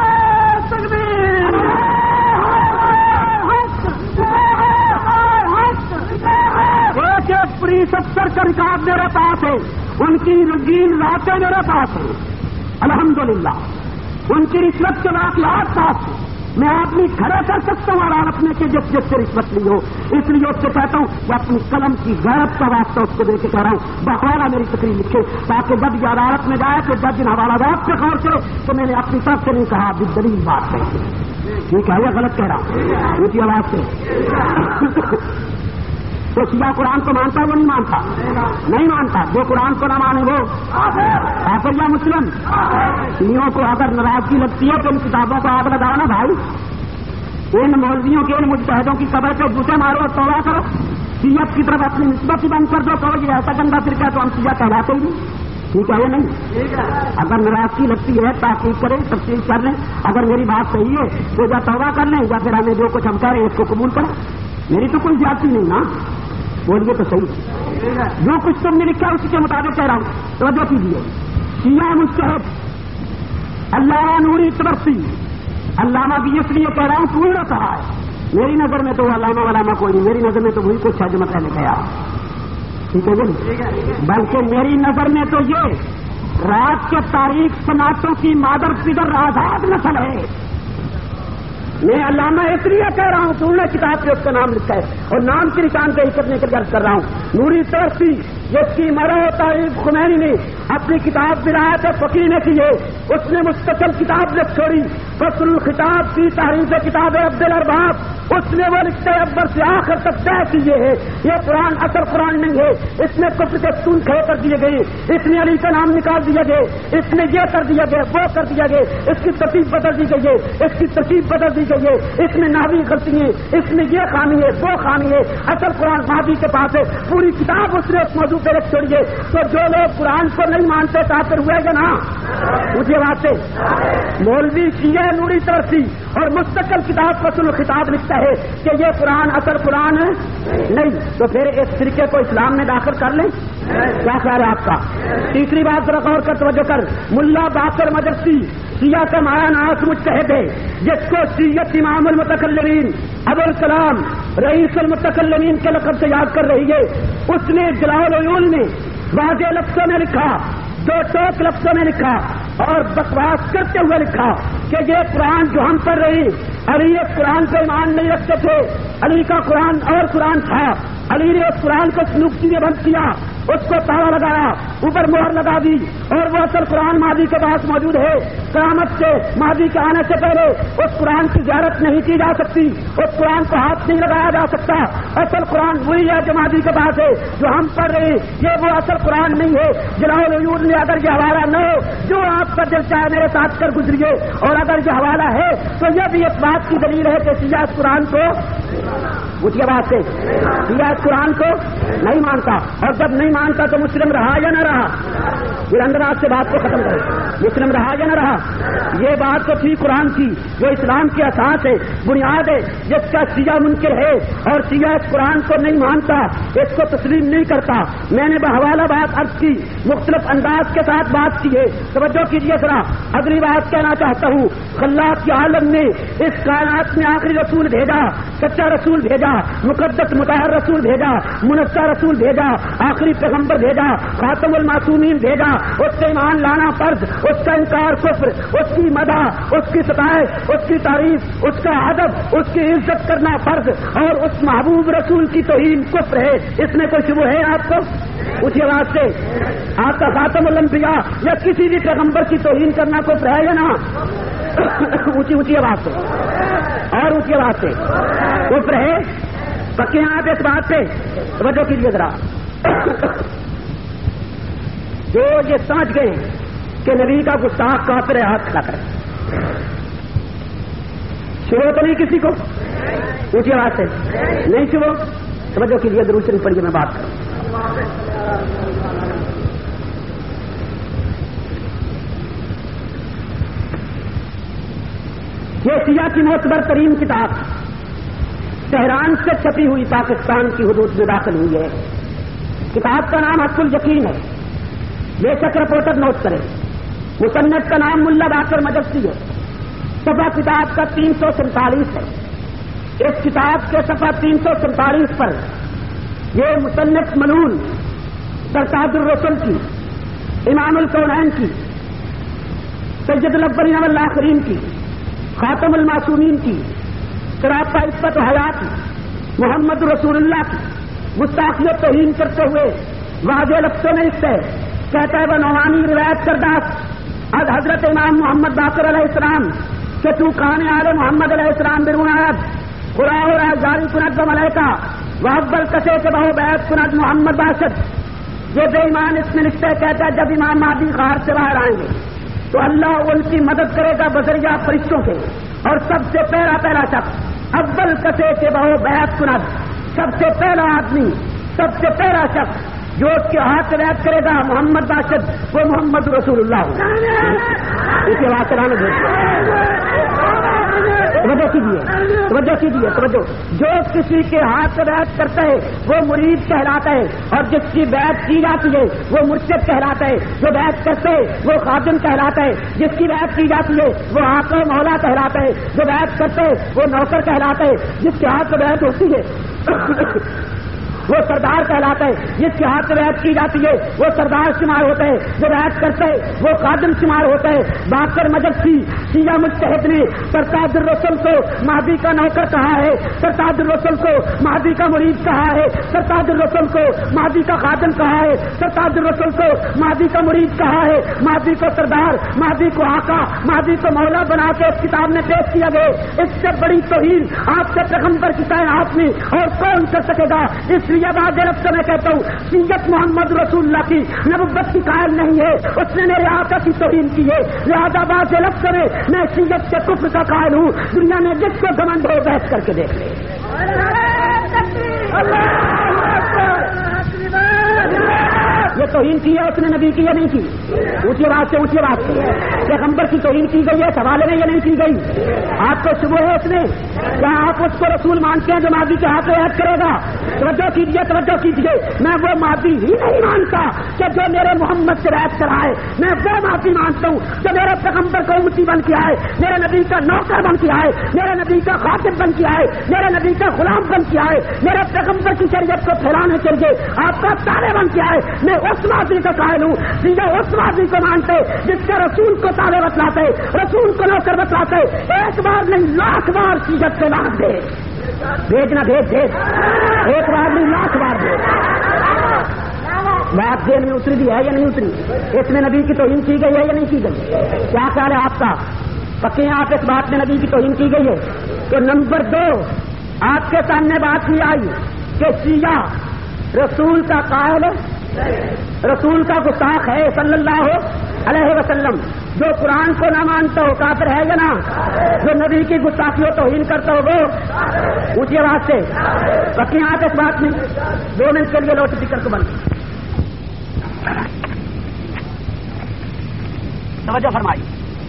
ایک ایک پولیس افسر کا ریکارڈ میرے پاس ہے، ان کی رنگین راتیں میرے پاس ہیں الحمدللہ، ان کی رشوت کے واقعات پاس ہیں، میں آدمی کھڑے کر سکتا ہوں عدالت میں کہ جس جس سے رشوت لی ہو. اس لیے اس سے کہتا ہوں کہ اپنی قلم کی غیرت کا واسطہ اس کو دے کے کہہ رہا ہوں بحوالہ میری تقریر لکھے, تاکہ جب یہ عدالت میں جائے تو جج ان حوالہ جات پہ غور کرے تو میں نے اپنی طرف سے نہیں کہا, دلیل بات کہی. ٹھیک ہے, یہ غلط کہہ رہا ہوں اونچی آواز سے. تو سیاہ قرآن کو مانتا ہے وہ نہیں مانتا؟ نہیں مانتا. جو قرآن کو نہ مانے وہ کافر یا مسلم. شیعوں کو اگر ناراضگی لگتی ہے تو ان کتابوں کو آگ لگاؤ نا بھائی. ان مولویوں کے ان مجتہدوں کی قبر پہ جوتے مارو اور توبہ کرو. سیت کی طرف اپنی نسبت بند کر دو, کہو یہ ایسا گندا فرقہ تو ہم سیاہ کہلاتے ہی نہیں. ٹھیک ہے, یہ نہیں. اگر ناراضگی لگتی ہے تحقیق کریں, تفصیل کر لیں. اگر میری بات صحیح ہے تو یا توبہ کر لیں یا پھر ہمیں جو کچھ ہم کہہ رہے ہیں اس کو قبول کریں. میری تو کوئی زیادتی نہیں نا, بولیے تو صحیح. جو کچھ تم نے لکھا اسی کے مطابق کہہ رہا ہوں, توجہ کیجیے. شیعہ مجتہد علامہ نوری طرفی, علامہ بھی اس لیے کہہ رہا ہوں تو نے کہا ہے. میری نظر میں تو علامہ ولاما کوئی نہیں, میری نظر میں تو وہی کچھ ہے جو میں پہلے کہا. ٹھیک ہے جی, بلکہ میری نظر میں تو یہ رات کے تاریخ سماعتوں کی مادر فگر آزاد نسل ہے. میں علامہ اس لیے کہہ رہا ہوں کہ انہوں نے کتاب پہ اس کا نام لکھا ہے اور نام کی نشان پہ کرنے کے درج کر رہا ہوں. نوری طرفی جس کی مرح تاریخ خمینی نے اپنی کتاب ولایت فقیہ نے کی ہے, اس نے مستقل کتاب لکھ چھوڑی فصل الخطاب کی تحریف کتاب عبد الارباب. اس نے وہ لکھتے ابر سے آخر تک طے کیے ہے یہ قرآن اصل قرآن نہیں ہے, اس میں کفر کے ستون کھڑے کر دیے گئے, اس نے علی کا نام نکال دیا گئے, اس نے یہ کر دیا گیا وہ کر دیا گیا, اس کی ترتیب بدل دی گئی ہے, اس کی ترتیب بدل دی گئی ہے, اس میں نحوی غلطی ہے, اس میں یہ خامی ہے وہ خامی ہے. اصل قرآن مہدی کے پاس ہے, پوری کتاب اس نے اس موضوع پہ رکھ چھوڑی ہے. تو جو لوگ قرآن کو نہیں مانتے کافر ہوئے گا نا. مجھے بات ہے مولوی شیعہ نوری طرفی اور مستقل کتاب فصل الخطاب لکھتا ہے کہ یہ قرآن اصل قرآن نہیں, تو پھر اس فرقے کو اسلام میں داخل کر لیں. کیا خیال ہے آپ کا؟ تیسری بات ذرا غور کر توجہ کر. ملا باقر مدرسی شیعہ کا مایا ناس مجتہد ہے جس کو سید امام المتکلمین ابوالکلام رئیس المتکلمین کے لقب سے یاد کر رہی ہے. اس نے جلال العیون میں واضح لفظوں میں لکھا, دو ٹوک لفظوں میں لکھا اور بکواس کرتے ہوئے لکھا کہ یہ قرآن جو ہم پڑھ رہے ہیں, علی اس قرآن کو ایمان نہیں رکھتے تھے, علی کا قرآن اور قرآن تھا, علی نے اس قرآن کو سنوکتی میں بند کیا, اس کو تالا لگایا, اوپر مہر لگا دی, اور وہ اصل قرآن مہدی کے پاس موجود ہے. قیامت سے مہدی کے آنے سے پہلے اس قرآن کی زیارت نہیں کی جا سکتی, اس قرآن کو ہاتھ نہیں لگایا جا سکتا. اصل قرآن وہی ہے جو مہدی کے پاس ہے, جو ہم پڑھ رہے ہیں یہ وہ اصل قرآن نہیں ہے. جلال العیون میں اگر یہ حوالہ نہ ہو, جو آپ کا دل چاہے میرے ساتھ کر گزریے, اور اگر یہ حوالہ ہے تو یہ بھی اس بات کی دلیل ہے کہ شیعہ اس قرآن کو اس کے بعد سے شیعہ اس قرآن کو نہیں مانتا, اور جب نہیں مانتا تو مسلم رہا یا نہ رہا. پھر اندر آپ سے بات کو ختم کریں, مسلم رہا یا نہ رہا. یہ بات تو تھی قرآن کی جو اسلام کی اساس ہے, بنیاد ہے, جس کا شیعہ منکر ہے اور شیعہ اس قرآن کو نہیں مانتا, اس کو تسلیم نہیں کرتا. میں نے بحوالہ بات عرض کی, مختلف انداز کے ساتھ بات کی ہے, توجہ کیجیے ذرا. اگلی بات کہنا چاہتا ہوں, خلاق کے عالم نے اس کائنات میں آخری رسول بھیجا, سچا رسول بھیجا, مقدس مطہر رسول بھیجا, منزہ رسول بھیجا, آخری پیغمبر بھیجا, خاتم المعصومین بھیجا. اس سے ایمان لانا فرض, اس کا انکار کفر, اس کی مدح, اس کی ستائش, اس کی تعریف, اس کا ادب, اس کی عزت کرنا فرض, اور اس محبوب رسول کی توہین کفر ہے. اس میں کوئی شبہ ہے آپ کو؟ اسی آواز سے آپ کا خاتم الانبیاء یا کسی بھی پیغمبر کی توہین کرنا کفر ہے یا نہ؟ اونچی اونچی آواز سے اور اونچی آواز سے کفر ہے. پکے ہیں آپ اس بات سے؟ توجہ کیجیے ذرا. جو یہ سمجھ گئے کہ نبی کا گستاخ کافر ہے, ہاتھ کھڑا کرے. شروع تو نہیں کسی کو؟ اونچی آواز سے نہیں شروع. توجہ کیجیے, درود شریف پڑھیے, میں بات کروں. یہ شیعہ کی معتبر ترین کتاب تہران سے چھپی ہوئی پاکستان کی حدود میں داخل ہوئی ہے. کتاب کا نام حق الیقین ہے, بے شک رپورٹر نوٹ کریں. مصنف کا نام ملا باقر مدرسی ہے. صفحہ کتاب کا 347 ہے. اس کتاب کے صفحہ 347 پر یہ مصنف ملون سرتاج الرسل کی, امام الکونین کی, سید الاولین والآخرین کی, خاتم المعصومین کی، صراط عفت و حیات کی، محمد رسول اللہ کی گستاخی و توہین کرتے ہوئے واضح لفظوں میں اس سے کہتا ہے وہ نعمانی روایت کرداس از حضرت امام محمد باقر علیہ السلام کہ تو کان آل محمد علیہ السلام برونایت خدا ہو رہا جاری کند و ملائکہ وہ ابل کسے کے بہو بیعت کند محمد باشد. جو بے ایمان اس میں لکھتا ہے کہتا ہے جب امام مہدی غار سے باہر آئیں گے تو اللہ ان کی مدد کرے گا بذریعہ فرشتوں کے، اور سب سے پہلا شخص ابل کسے کے بہو بیعت کند، سب سے پہلا آدمی، سب سے پہلا شخص جو اس کے ہاتھ سے بیعت کرے گا محمد باشد، وہ محمد رسول اللہ اسے واسطہ توجہ کیجیے. جو کسی کے ہاتھ سے بیعت کرتا ہے وہ مرید کہلاتا ہے، اور جس کی بیعت کی جاتی ہے وہ مرشد کہلاتا ہے. جو بیعت کرتے ہے وہ خادم کہلاتا ہے، جس کی بیعت کی جاتی ہے وہ آقا مولا کہلاتا ہے. جو بیعت کرتے ہے وہ نوکر کہلاتا ہے، جس کے ہاتھ سے بیعت ہوتی ہے وہ سردار کہلاتا ہے، جس کے ہاتھ سے بیعت کی جاتی ہے وہ سردار شمار ہوتا ہے. جو بیعت کرتا ہے وہ خادم شمار ہوتا ہے. باقر مجلسی شیعہ مجتہد نے سرتاج الرسل کو مہدی کا نوکر کہا ہے، سرتاج الرسل کو مہدی کا مرید کہا ہے، سرتاج الرسل کو مہدی کا خادم کہا ہے، سرتاج الرسل کو مہدی کا مرید کہا ہے. مہدی کو سردار، مہدی کو آقا، مہدی کو مولا بنا کے اس کتاب میں پیش کیا گیا. اس سے بڑی توہین آپ کے پیغمبر کی کائنات میں اور کون کر سکے گا؟ اس لیے بعد لفظ میں کہتا ہوں سیدت محمد رسول اللہ کی نبوت کی قائل نہیں ہے، اس نے میرے آقا کی توہین کی ہے. لہذا بعد لفظ میں سیدت کے کفر کا قائل ہوں. دنیا میں جس کو گمنڈ ہو بحث کر کے دیکھ لے. یہ توہین کی ہے اس نے نبی کی یا نہیں کی؟ اونچی بات سے پیغمبر کی توہین کی گئی ہے سوال میں یا نہیں کی گئی؟ آپ کو شبہ ہے اس میں؟ کیا آپ اس کو رسول مانتے ہیں جو ماضی کے ہاتھ عہد کرے گا؟ توجہ کیجیے. میں وہ ماضی ہی نہیں مانتا کہ جو میرے محمد سے عہد کرائے. میں وہ ماضی مانتا ہوں جو میرے پیغمبر کو امتی بن کے آئے، میرے نبی کا نوکر بن کے آئے، میرے نبی کا خاطب بن کے آئے، میرے نبی کا غلام بن کے آئے، میرے پیغمبر کی شریعت کو پھیلانے کے لیے آپ کا تابع بن کے آئے. میں اس ماضی کا قائل ہوں. سیدھا اس ماضی کو مانتے جس کے رسول کو تابع بتلاتے، رسول کو نوکر بتلاتے. ایک بار نہیں لاکھ بار سیدت سے لانت دے بھیج ایک بار نہیں لاکھ بار بھیج. بات دین میں اتری بھی ہے یا نہیں اتری؟ اس میں نبی کی توہین کی گئی ہے یا نہیں کی گئی؟ کیا خیال ہے آپ کا؟ پکے آپ اس بات میں نبی کی توہین کی گئی ہے؟ تو نمبر 2 آپ کے سامنے بات یہ آئی کہ شیعہ رسول کا قائل، رسول کا گستاخ ہے صلی اللہ علیہ وسلم. جو قرآن کو نہ مانتا ہو کافر ہے یا نہ؟ جو نبی کی گستاخی و توہین کرتا ہو وہ اونچی آواز سے پکے آپ اس بات میں 2 منٹ کے لیے لوٹ فکر کو بند. توجہ فرمائی.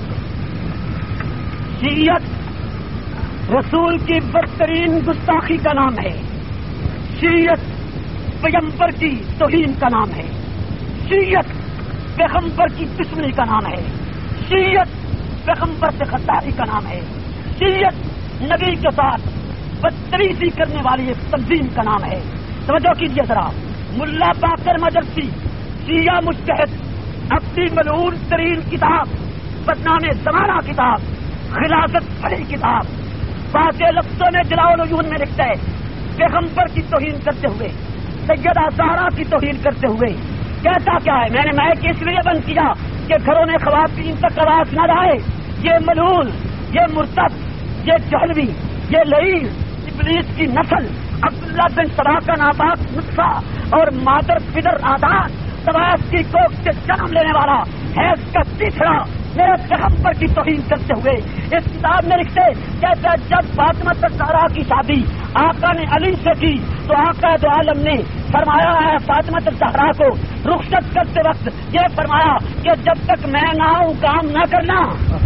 شیعت رسول کی بدترین گستاخی کا نام ہے. شیعت پیغمبر کی توہین کا نام ہے. شیعت پیغمبر کی دشمنی کا نام ہے. شیعت پیغمبر سے غداری کا نام ہے. شیعت نبی کے ساتھ بدتریزی کرنے والی ایک تنظیم کا نام ہے. توجہ کیجیے ذرا. ملا باقر مجلسی شیعہ مجتہد اپنی ملعون ترین کتاب بدنام زمانہ کتاب خلافت بھری کتاب واضح لفظوں میں جلاء العیون میں لکھتا ہے پیغمبر کی توہین کرتے ہوئے، سیدہ زہرا کی توہین کرتے ہوئے کہتا کیا ہے؟ میں نے مائک اس لیے بند کیا کہ گھروں میں خواتین تک آواز نہ جائے. یہ ملعون، یہ مرتد، یہ جہلوی، یہ لعین ابلیس کی نسل عبداللہ بن سبا کا ناپاک نطفہ اور مادر پدر آداد سواس کی کوکھ سے جنم لینے والا حیض کا تیسرا میرے پیغمبر کی توہین کرتے ہوئے اس کتاب میں لکھتے کہتے جب فاطمہ الزہرا کی شادی آقا نے علی سے کی تو آقا دو عالم نے فرمایا ہے فاطمہ الزہرا کو رخصت کرتے وقت یہ فرمایا کہ جب تک میں نہ آؤں کام نہ کرنا.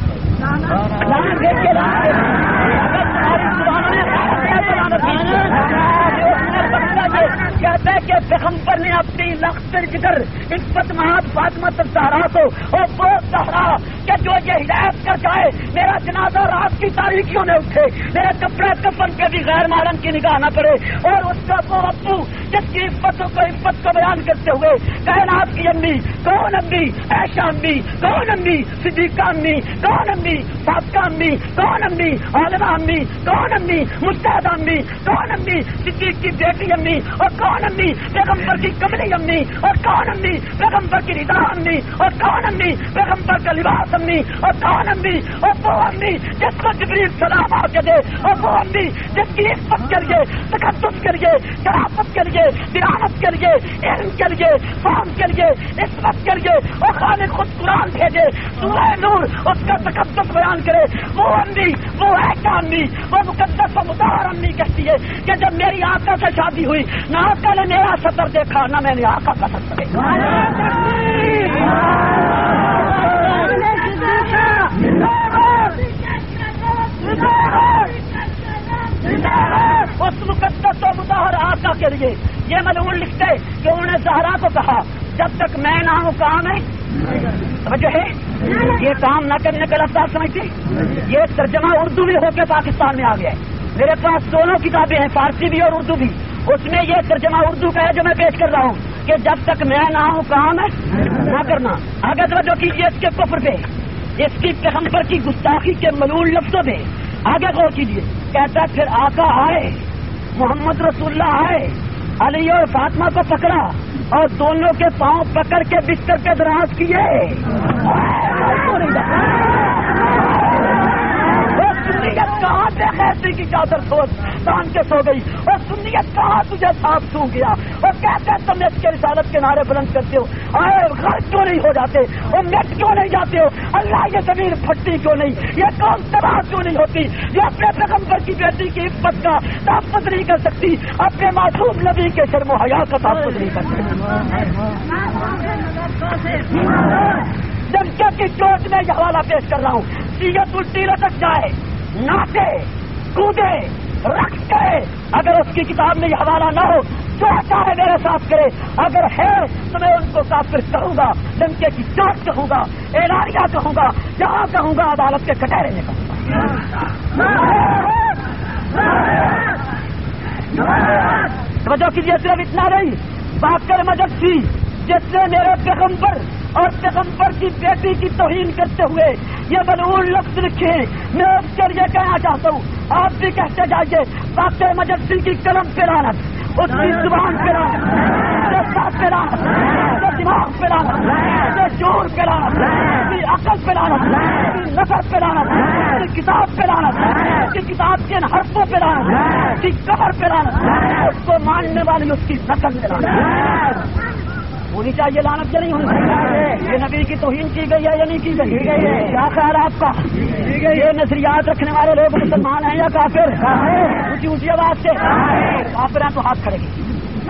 کہتے ہیں کہ پیغمبر نے اپنی لخت جگر عزت مہاد فاطمہ الزہرا کو اور بہت سہرا کہ جو یہ ہدایت کر جائے میرا جنازہ رات رات کی تاریخیوں میں اٹھے، میرے کپڑے کفن پہ بھی غیر محرم کی نگاہ نہ پڑے، اور اس کا وہ ابو جس کی عفت کو بیان کرتے ہوئے کائنات کی امی، کون امی؟ عائشہ امی، کون امی؟ صدیقہ امی، کون امی؟ فاطمہ امی، کون امی؟ عالمہ امی، کون امی؟ مجتہدہ امی، کون امی؟ صدیق کی بیٹی امی، اور کون امی؟ پیغمبر کی کملی امی، اور کون امی؟ پیغمبر کی رضا امی، اور کون امی؟ پیغمبر کا لباس امی، اور کون امی؟ اور وہ امی جس کو جبریل سلام آ کے دے، اور وہ امی جس کی عزت کے لیے، تقدس کے لیے، شرافت کے لیے، دیانت کے لیے، علم کے لیے، فہم کے لیے، عصمت کے لیے، اور خالق خود قرآن بھیجے، سورہ نور اس کا تقدس بیان کرے، وہ امی، وہ عائشہ امی، وہ مقدس و مطہر امی کہتی ہے کہ جب میری آقا سے شادی ہوئی، نہ آقا نے میرا سطر دیکھا، نہ میں نے آقا کا سطر دیکھا۔ اس مقدس و مطہر آقا کے لیے یہ ملعون لکھتے کہ انہوں نے زہرا کو کہا جب تک میں نہ ہوں کام ہے، توجہ ہے، یہ کام نہ کرنے کا لفظ آپ سمجھتے، یہ ترجمہ اردو بھی ہو کے پاکستان میں آ گیا ہے۔ میرے پاس دونوں کتابیں ہیں، فارسی بھی اور اردو بھی، اس میں یہ ترجمہ اردو کا ہے جو میں پیش کر رہا ہوں کہ جب تک میں نہ ہوں کام ہے نہ کرنا۔ آگے توجہ کیجیے اس کے کفر پہ، اس کی پیغمبر کی گستاخی کے ملعون لفظوں پہ آگے غور کیجیے۔ کہتا ہے پھر آقا آئے، محمد رسول اللہ آئے، علی اور فاطمہ کو پکڑا اور دونوں کے پاؤں پکڑ کے بستر پہ دراز کیے۔ سنیت کہاں سے خیرتی کی چادر سوچ تان کے سو گئی، اور سنیت کہاں تجھے صاف سو گیا، اور کہتے تم اس کے رسالت کے نعرے بلند کرتے ہو، آئے غرق کیوں نہیں ہو جاتے، اور مٹ کیوں نہیں جاتے ہو، اللہ یہ زمین پھٹتی کیوں نہیں، یہ قوم تباہ کیوں نہیں ہوتی، یہ اپنے پیغمبر کی بیٹی کی عفت کا تحفظ نہیں کر سکتی، اپنے معصوم نبی کے شرم و حیا کا تحفظ نہیں کر سکتی۔ دھمکے کی چوٹ میں یہ حوالہ پیش کر رہا ہوں، سیت الٹی لٹک جائے، ناچے کودے رقص کرے، اگر اس کی کتاب میں یہ حوالہ نہ ہو جو چاہے میرے ساتھ کرے، اگر ہے تو میں ان کو کافر کہوں گا، دھمکے کی چوٹ کہوں گا، اعلانیہ کہوں گا، جہاں کہوں گا عدالت کے کٹہرے میں کہوں گا۔ توجہ کیجیے، صرف اتنا نہیں، باقر مجد تھی جس نے میرے پیغمبر اور پیغمبر کی بیٹی کی توہین کرتے ہوئے یہ ملعون لفظ لکھے، میں اس کے لیے کہنا چاہتا ہوں، آپ بھی کہتے جائیے، باقر مجدسی کی قلم پہ لعنت، اس کی زبان پہ لعنت، اس کے ساتھ پہ لعنت، اس کے دماغ پہ لعنت، اس کے جور پہ لعنت، اس کی عقل پہ لعنت، اس کی نسل پہ لعنت، اس کی کتاب پہ لعنت، اس کی کتاب کے ان حرفوں پہ لعنت، اس کی قبر پہ لعنت، اس کو ماننے والی اس کی نسل پہ لعنت۔ ہونی چاہیے لعنت یا نہیں ہونی چاہیے؟ یہ نبی کی توہین کی گئی ہے یا نہیں کی گئی؟ کیا خیال ہے آپ کا؟ یہ نظریات رکھنے والے لوگ مسلمان ہیں یا کافر؟ اونچی اونچی آواز سے کافر ہیں تو ہاتھ کھڑے کیجیے۔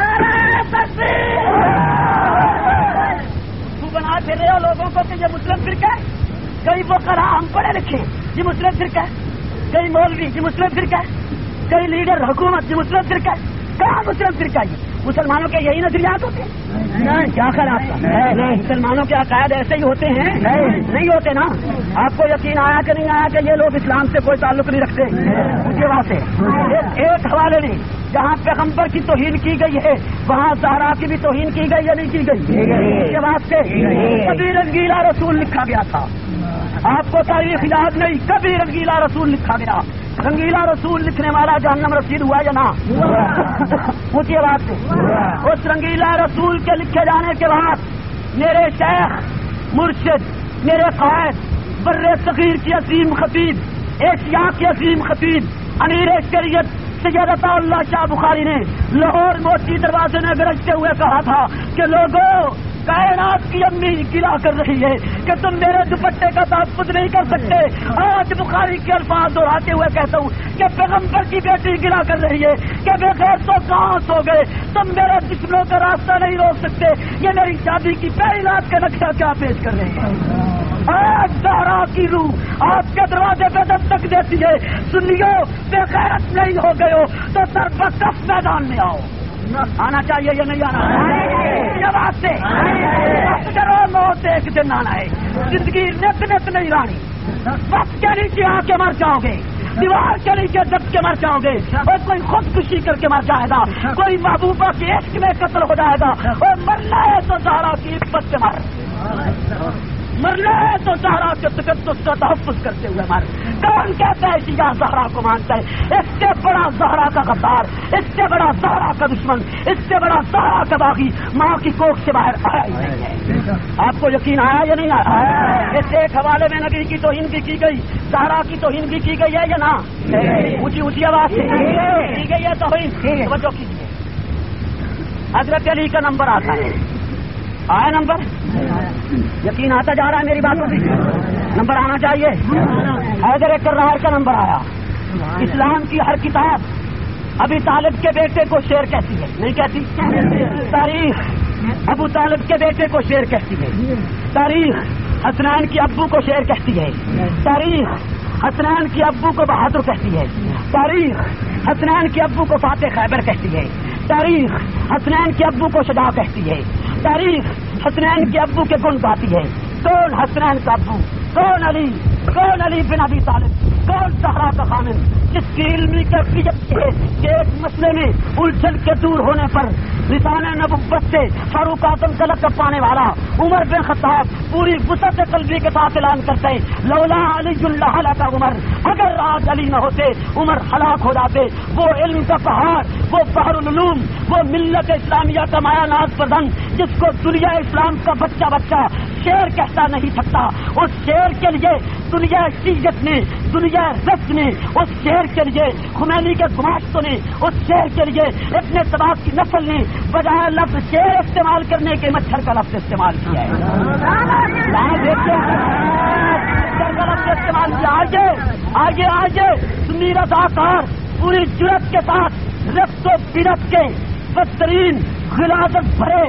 تو بنا پھر رہے ہو لوگوں کو کہ یہ مسلم فرقہ ہے، کئی فقہا ہم پڑھے لکھے یہ مسلم فرقہ ہے، کئی مولوی یہ مسلم فرقہ ہے، کئی لیڈر حکومت یہ مسلم فرقہ ہے، کہاں مسلم فرقہ یہ؟ مسلمانوں کے یہی نظریات ہوتے ہیں؟ کیا خیال آپ کا؟ مسلمانوں کے عقائد ایسے ہی ہوتے ہیں؟ نہیں ہوتے نا۔ آپ کو یقین آیا کہ نہیں آیا کہ یہ لوگ اسلام سے کوئی تعلق نہیں رکھتے؟ اس کے واسطے ایک حوالے نہیں، جہاں پیغمبر کی توہین کی گئی ہے وہاں زہرا کی بھی توہین کی گئی یا نہیں کی گئی؟ اس کے واسطے کبھی رنگیلا رسول لکھا گیا تھا، آپ کو تاریخ یاد نہیں، کبھی رنگیلا رسول لکھا گیا، رنگیلا رسول لکھنے والا جہنم رسید ہوا یا نہ؟ اونچی آواز سے۔ اس رنگیلا رسول کے لکھے جانے کے بعد میرے شیخ مرشد، میرے قائد، بر صغیر کی عظیم خطیب، ایشیا کی عظیم خطیب، امیر شریعت سید عطا اللہ شاہ بخاری نے لاہور موتی دروازے میں گرجتے ہوئے کہا تھا کہ لوگوں، کائنات کی امی گلا کر رہی ہے کہ تم میرے دوپٹے کا تحفظ نہیں کر سکتے۔ آج بخاری کے الفاظ دہراتے ہوئے کہتا ہوں کہ پیغمبر کی بیٹی گلا کر رہی ہے کہ بے غیر تو کہاں سو گئے، تم میرے دشمنوں کا راستہ نہیں روک سکتے۔ یہ میری شادی کی پہلی رات کا نقشہ کیا پیش کر رہے ہیں؟ آج زہرا کی روح آپ کے دروازے پہ دستک دیتی ہے، سنیو بے غیرت نہیں ہو گئے ہو تو سربکف میدان میں آؤ۔ آنا چاہیے یا نہیں آنا؟ جواب سے کرو، موت ایک دن آنا ہے، زندگی نت نت نہیں رانی، بس کے نیچے آ کے مر جاؤ گے، دیوار کے نیچے دب کے مر جاؤ گے، اور کوئی خودکشی کر کے مر جائے گا، کوئی محبوبہ کے عشق میں قتل ہو جائے گا، اور مرنا ہے تو زہرا کی عزت سے مر، مرنا ہے تو زہرا کے تقدس کا تحفظ کرتے ہوئے مر۔ کون کہتا ہے شیعہ زہرا کو مانتا ہے؟ اس سے بڑا زہرا کا غدار، اس سے بڑا زہرا کا دشمن، اس سے بڑا زہرا کا باغی ماں کی کوکھ سے باہر آیا ہی نہیں ہے۔ آپ کو یقین آیا یا نہیں آیا؟ اس ایک حوالے میں نبی کی توہین بھی کی گئی، زہرا کی توہین بھی کی گئی ہے یا نہ؟ اونچی اونچی آواز سے کی گئی ہے توہین، توجہ کیجیے۔ حضرت علی کا نمبر آتا ہے، آیا نمبر؟ یقین آتا جا رہا ہے میری باتوں سے؟ نمبر آنا چاہیے۔ حیدر کرار کا نمبر آیا۔ اسلام کی ہر کتاب ابی طالب کے بیٹے کو شیر کہتی ہے، نہیں کہتی؟ تاریخ ابو طالب کے بیٹے کو شیر کہتی ہے، تاریخ حسنین کی ابو کو شیر کہتی ہے، تاریخ حسنین کی ابو کو بہادر کہتی ہے، تاریخ حسنین کی ابو کو فاتح خیبر کہتی ہے، تاریخ حسنین کے ابو کو شجاع کہتی ہے، تاریخ حسنین کے ابو کے گن گاتی ہے۔ کون حسنین کا ابو؟ کون علی؟ کون علی بن ابی طالب؟ کون زہرا کا خامن جس کی علمی کیفیت ہے کہ ایک مسئلے میں الجھن کے دور ہونے پر لسان نبوت سے فاروق اعظم کا لقب پانے والا عمر بن خطاب پوری وسعت قلبی کے ساتھ اعلان کرتے ہیں، لولا علی اللہ کا عمر، اگر آج علی نہ ہوتے عمر ہلاک ہو جاتے۔ وہ علم کا پہاڑ، وہ بحر العلوم، وہ ملت اسلامیہ کا مایا ناز پردن جس کو دنیا اسلام کا بچہ بچہ شیر کہتا نہیں سکتا، اس شیر کے لیے دنیا شیعت نے، دنیا رفت نے، اس شیر کے لیے خمینی کے گماشتوں نے، اس شیر کے لیے ابن سبا کی نسل نے بجائے لفظ شیر استعمال کرنے کے مچھر کا لفظ استعمال کیا ہے۔ استعمال کیا۔ آگے آگے سنی رضاکار پوری جرت کے ساتھ رفت و بدعت کے بدترین غلاظت بھرے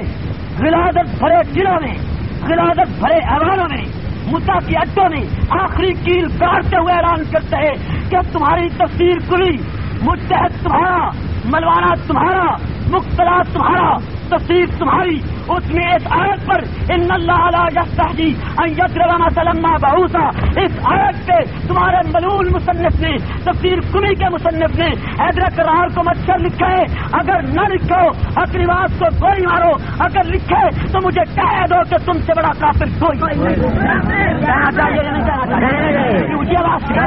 دلوں میں، غلاظت بھرے ایوانوں میں، مدعا کی اڈوں میں آخری کیل کاٹتے ہوئے اعلان کرتے ہیں کہ تمہاری تفسیر کلی، مجتہد تمہارا، ملوانا تمہارا، مقتلا تمہارا، تفسیر تمہاری۔ اس میں اس آیت پر ان اللہ لا یستحیی ان یضرب مثلا ما بعوضہ، اس آیت پہ تمہارے ملعون مصنف نے، تفسیر کلی کے مصنف نے حیدر کرار کو مچھر لکھا ہے۔ اگر نہ لکھو اقلیواس کو گولی مارو، اگر لکھے تو مجھے کہہ دو کہ تم سے بڑا کافر کوئی کہنا چاہیے یا نہیں کہنا چاہیے؟ اونچی آواز سے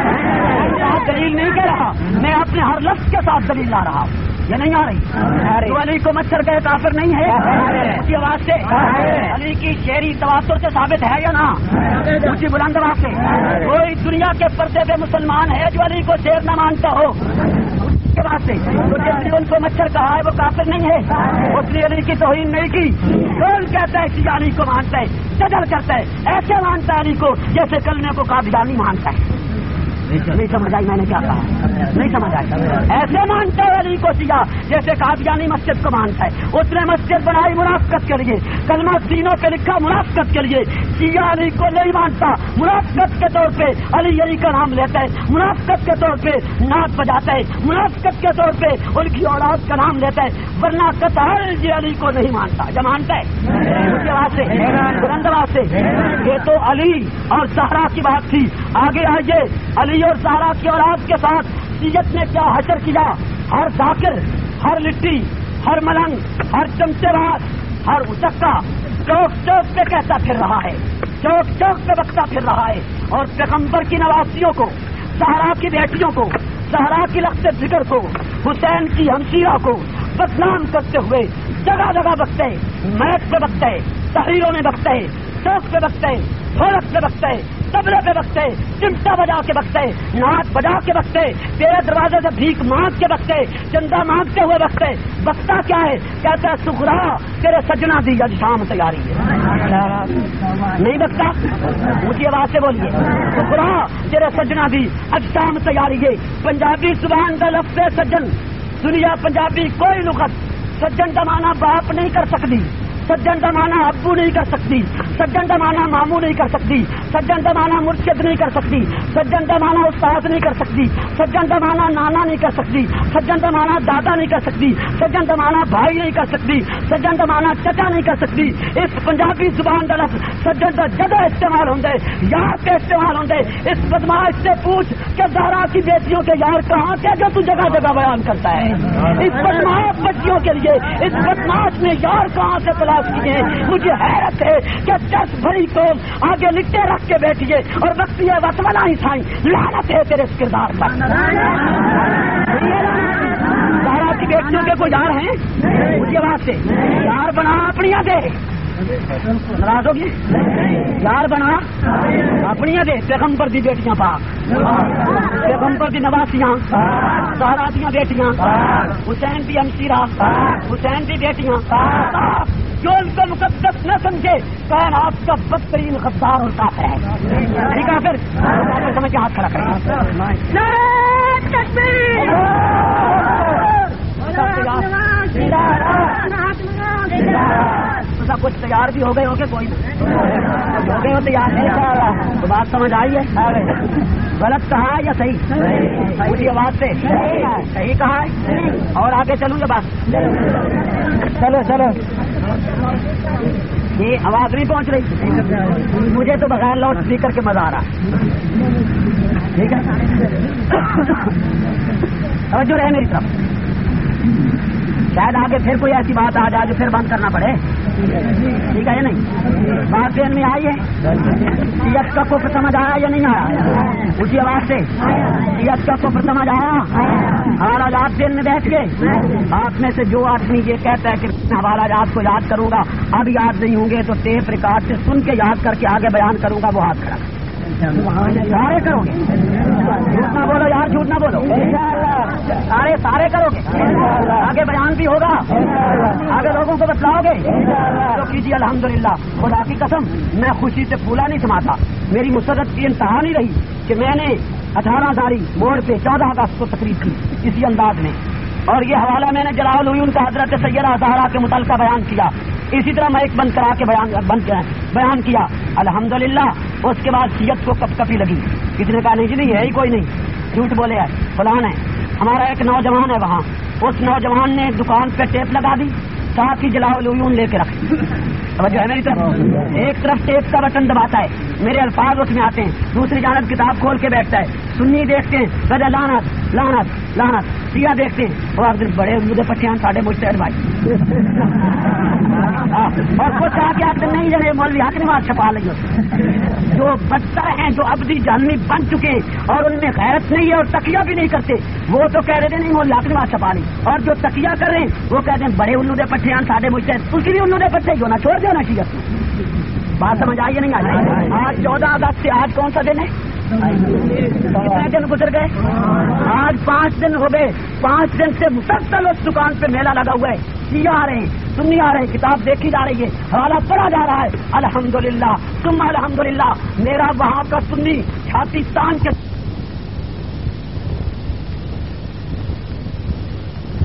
دلیل نہیں کہہ رہا، میں اپنے ہر لفظ کے ساتھ دلیل لا رہا ہوں، یہ نہیں آ رہی؟ تو علی کو مچھر کا کافر نہیں ہے؟ اونچی آواز سے علی کی شعری تواتر سے ثابت ہے یا نہ؟ اونچی بلند آواز سے کوئی دنیا کے پردے پہ مسلمان ہے جو علی کو شیر نہ مانتا ہو؟ کے بعد سے تو جس نے ان کو مچھر کہا ہے وہ کافر نہیں ہے، اس نے علی کی توہین نہیں کی۔ کون کہتا ہے کہ علی کو مانتا ہے؟ جدل کرتا ہے، ایسے مانتا ہے علی کو جیسے کلمے کو قادیانی مانتا ہے۔ نہیں سمجھ آئی میں نے کیا کہا؟ نہیں سمجھ آئی؟ ایسے مانتا ہے علی کو شیعہ جیسے قادیانی مسجد کو مانتا ہے۔ اس نے مسجد بنائی منافقت کے لیے، کلمہ سینوں پہ لکھا منافقت کے لیے۔ شیعہ علی کو نہیں مانتا، منافقت کے طور پہ علی کا نام لیتا ہے، منافقت کے طور پہ نعت بجاتا ہے، منافقت کے طور پہ ان کی اولاد کا نام لیتا ہے، ورنہ قطعاً یہ علی کو نہیں مانتا۔ جب مانتا ہے اس کے بعد سے بلند آواز سے، یہ تو علی اور زہرا کی بات تھی۔ آگے آئیے، علی اور زہرا کی اولاد کے ساتھ شیعت نے کیا حشر کیا۔ ہر ذاکر، ہر لٹی، ہر ملنگ، ہر چمچے باز، ہر اچکا چوک چوک پہ کہتا پھر رہا ہے، چوک چوک پہ بکتا پھر رہا ہے، اور پیغمبر کی نواسیوں کو، زہرا کی بیٹیوں کو، زہرا کی لخت ذکر کو، حسین کی ہمشیرہ کو بدنام کرتے ہوئے جگہ جگہ بکتے، میک پہ بکتے، تحریروں میں بکتے، چوک پہ بکتے، ڈھولک پہ بکتے، تبلے پہ بکتے، چمٹا بجا کے بکتے، نعت بجا کے بکتے، تیرے دروازے سے بھیک مانگ کے بکتے، چندہ مانگتے ہوئے بکتے۔ بکتا کیا ہے؟ کہتا ہے سغرا تیرے سجنا دی آج شام تیاری ہے۔ نہیں بکتا؟ مجھے آواز سے بولیے، سغرا تیرے سجنا دی آج شام تیاری ہے۔ پنجابی زبان کا لفظ سجن، دنیا پنجابی کوئی لغت سجن کا معنی باپ نہیں کر سکتی، سجن کا معنی ابو نہیں کر سکتی، سجن زمانہ ماموں نہیں کر سکتی، سجن زمانہ مرشد نہیں کر سکتی، سجن زمانہ استاد نہیں کر سکتی، سجن زمانہ نانا نہیں کر سکتی، سجن زمانہ دادا نہیں کر سکتی، سجن زمانہ بھائی نہیں کر سکتی، سجن زمانہ چچا نہیں کر سکتی. اس پنجابی زبان کا لفظ سجن کا جگہ استعمال ہوتے یار کے استعمال ہوتے. اس بدماش سے پوچھ کہ زہرا کی بیٹیوں کے یار کہاں کے جو تو جگہ جگہ بیان کرتا ہے. اس بدماش بچیوں کے لیے اس بدماش نے یار کہاں سے تلاش کیے. مجھے حیرت ہے کہ 10 بڑی قوم آگے لکھتے رکھ کے بیٹھیے اور وقتی ہے وسمنا ہی سائیں. لعنت ہے تیرے اس کردار پر. زہرا کی بیٹیوں کے کوئی یار ہیں مجھے آواز سے یار بنا اپنی دے. ناراض ہوگی یار بنا اپنی دے. پیغمبر دی بیٹیاں پاک، پیغمبر دی نواسیاں، زہرا دیا بیٹیاں، حسین دی ہمشیرہ، حسین دی بیٹیاں، جو ان کو مقدس نہ سمجھے کائنات کا بدترین غدار اور کافر ہے. ٹھیک ہے پھر سمجھ کے ہاتھ کھڑا کریں. سب کچھ تیار بھی ہو گئے ہو کہ کوئی ہو گئے ہو تیار؟ تو بات سمجھ آئی ہے؟ غلط کہا یا صحیح؟ اسی آواز سے صحیح کہا ہے. اور آگے چلوں گا بات. چلو چلو یہ آواز نہیں پہنچ رہی مجھے تو بغیر لاؤڈ اسپیکر کے مزہ آ رہا. ٹھیک ہے توجہ رہے میری طرف. شاید آگے پھر کوئی ایسی بات آ جائے جو پھر بند کرنا پڑے. ٹھیک ہے یا نہیں؟ بات ذہن میں آئی ہے؟ سیاست کا کفر سمجھ آیا یا نہیں آیا؟ اسی آواز سے سیاست کا کفر سمجھ آیا؟ حوالہ جات ذہن میں بیٹھ کے آپ میں سے جو آدمی یہ کہتا ہے کہ حوالہ جات کو یاد کروں گا اب یاد نہیں ہوں گے تو ٹیپ ریکارڈ سے سن کے یاد کر کے آگے بیان کروں گا وہ ہاتھ کھڑا. سارے کرو گے جھوٹ نہ بولو یار, جھوٹ نہ بولو, سارے سارے کرو گے, آگے بیان بھی ہوگا, آگے لوگوں کو بتلاؤ گے تو کیجیے الحمدللہ. خدا کی قسم میں خوشی سے پھولا نہیں سماتا, میری مسرت کی انتہا نہیں رہی کہ میں نے 18 تاریخ موڑ پہ 14 اگست کو تقریب کی کسی انداز میں, اور یہ حوالہ میں نے جلال العیون کا حضرت سیدہ زہرا کے متعلقہ بیان کیا. اسی طرح میں ایک بند کرا کے بیان کیا الحمدللہ. اس کے بعد سیت کو کپ کپی لگی, کسی نے کہا نہیں ہے ہی کوئی نہیں, جھوٹ بولے ہے فلان ہے. ہمارا ایک نوجوان ہے وہاں, اس نوجوان نے دکان پہ ٹیپ لگا دی, ساتھ ہی جلال العیون لے کے رکھ جو ہے میری طرف, ایک طرف ٹیپ کا بٹن دباتا ہے, میرے الفاظ اس میں آتے ہیں, دوسری جانب کتاب کھول کے بیٹھتا ہے, سنی دیکھتے ہیں وجہ لعنت لعنت لعنت, سیاہ دیکھتے ہیں وہ آپ بڑے مجھے پٹھیان ساڑھے مجتہد بھائی, اور کچھ آ کے آپ نہیں جانے مولوی حق نواز چھپا لیں جو بدتر ہیں, جو ابدی جہنمی بن چکے اور ان میں غیرت نہیں ہے اور تقیہ بھی نہیں کرتے, وہ تو کہہ رہے نہیں مولوی حق نواز چھپا لیں, اور جو تقیہ کر رہے ہیں وہ کہتے ہیں بڑے الو دے پٹھیان ساڑھے مجتہد, اس لیے الو دے پٹھے جو نہ چھوڑ دو نا شیعت. بات سمجھ آئی نہیں آئی؟ آج 14 اگست سے آج کون سا دن ہے؟ کتنے دن گزر گئے؟ آج 5 دن ہو گئے. 5 دن سے مسلسل اس دکان پہ میلہ لگا ہوا ہے, شیعہ آ رہے ہیں, سنی آ رہے ہیں, کتاب دیکھی جا رہی ہے, حوالہ پڑھا جا رہا ہے. الحمدللہ ثم الحمدللہ. میرا وہاں کا سنی چھاتی تان کے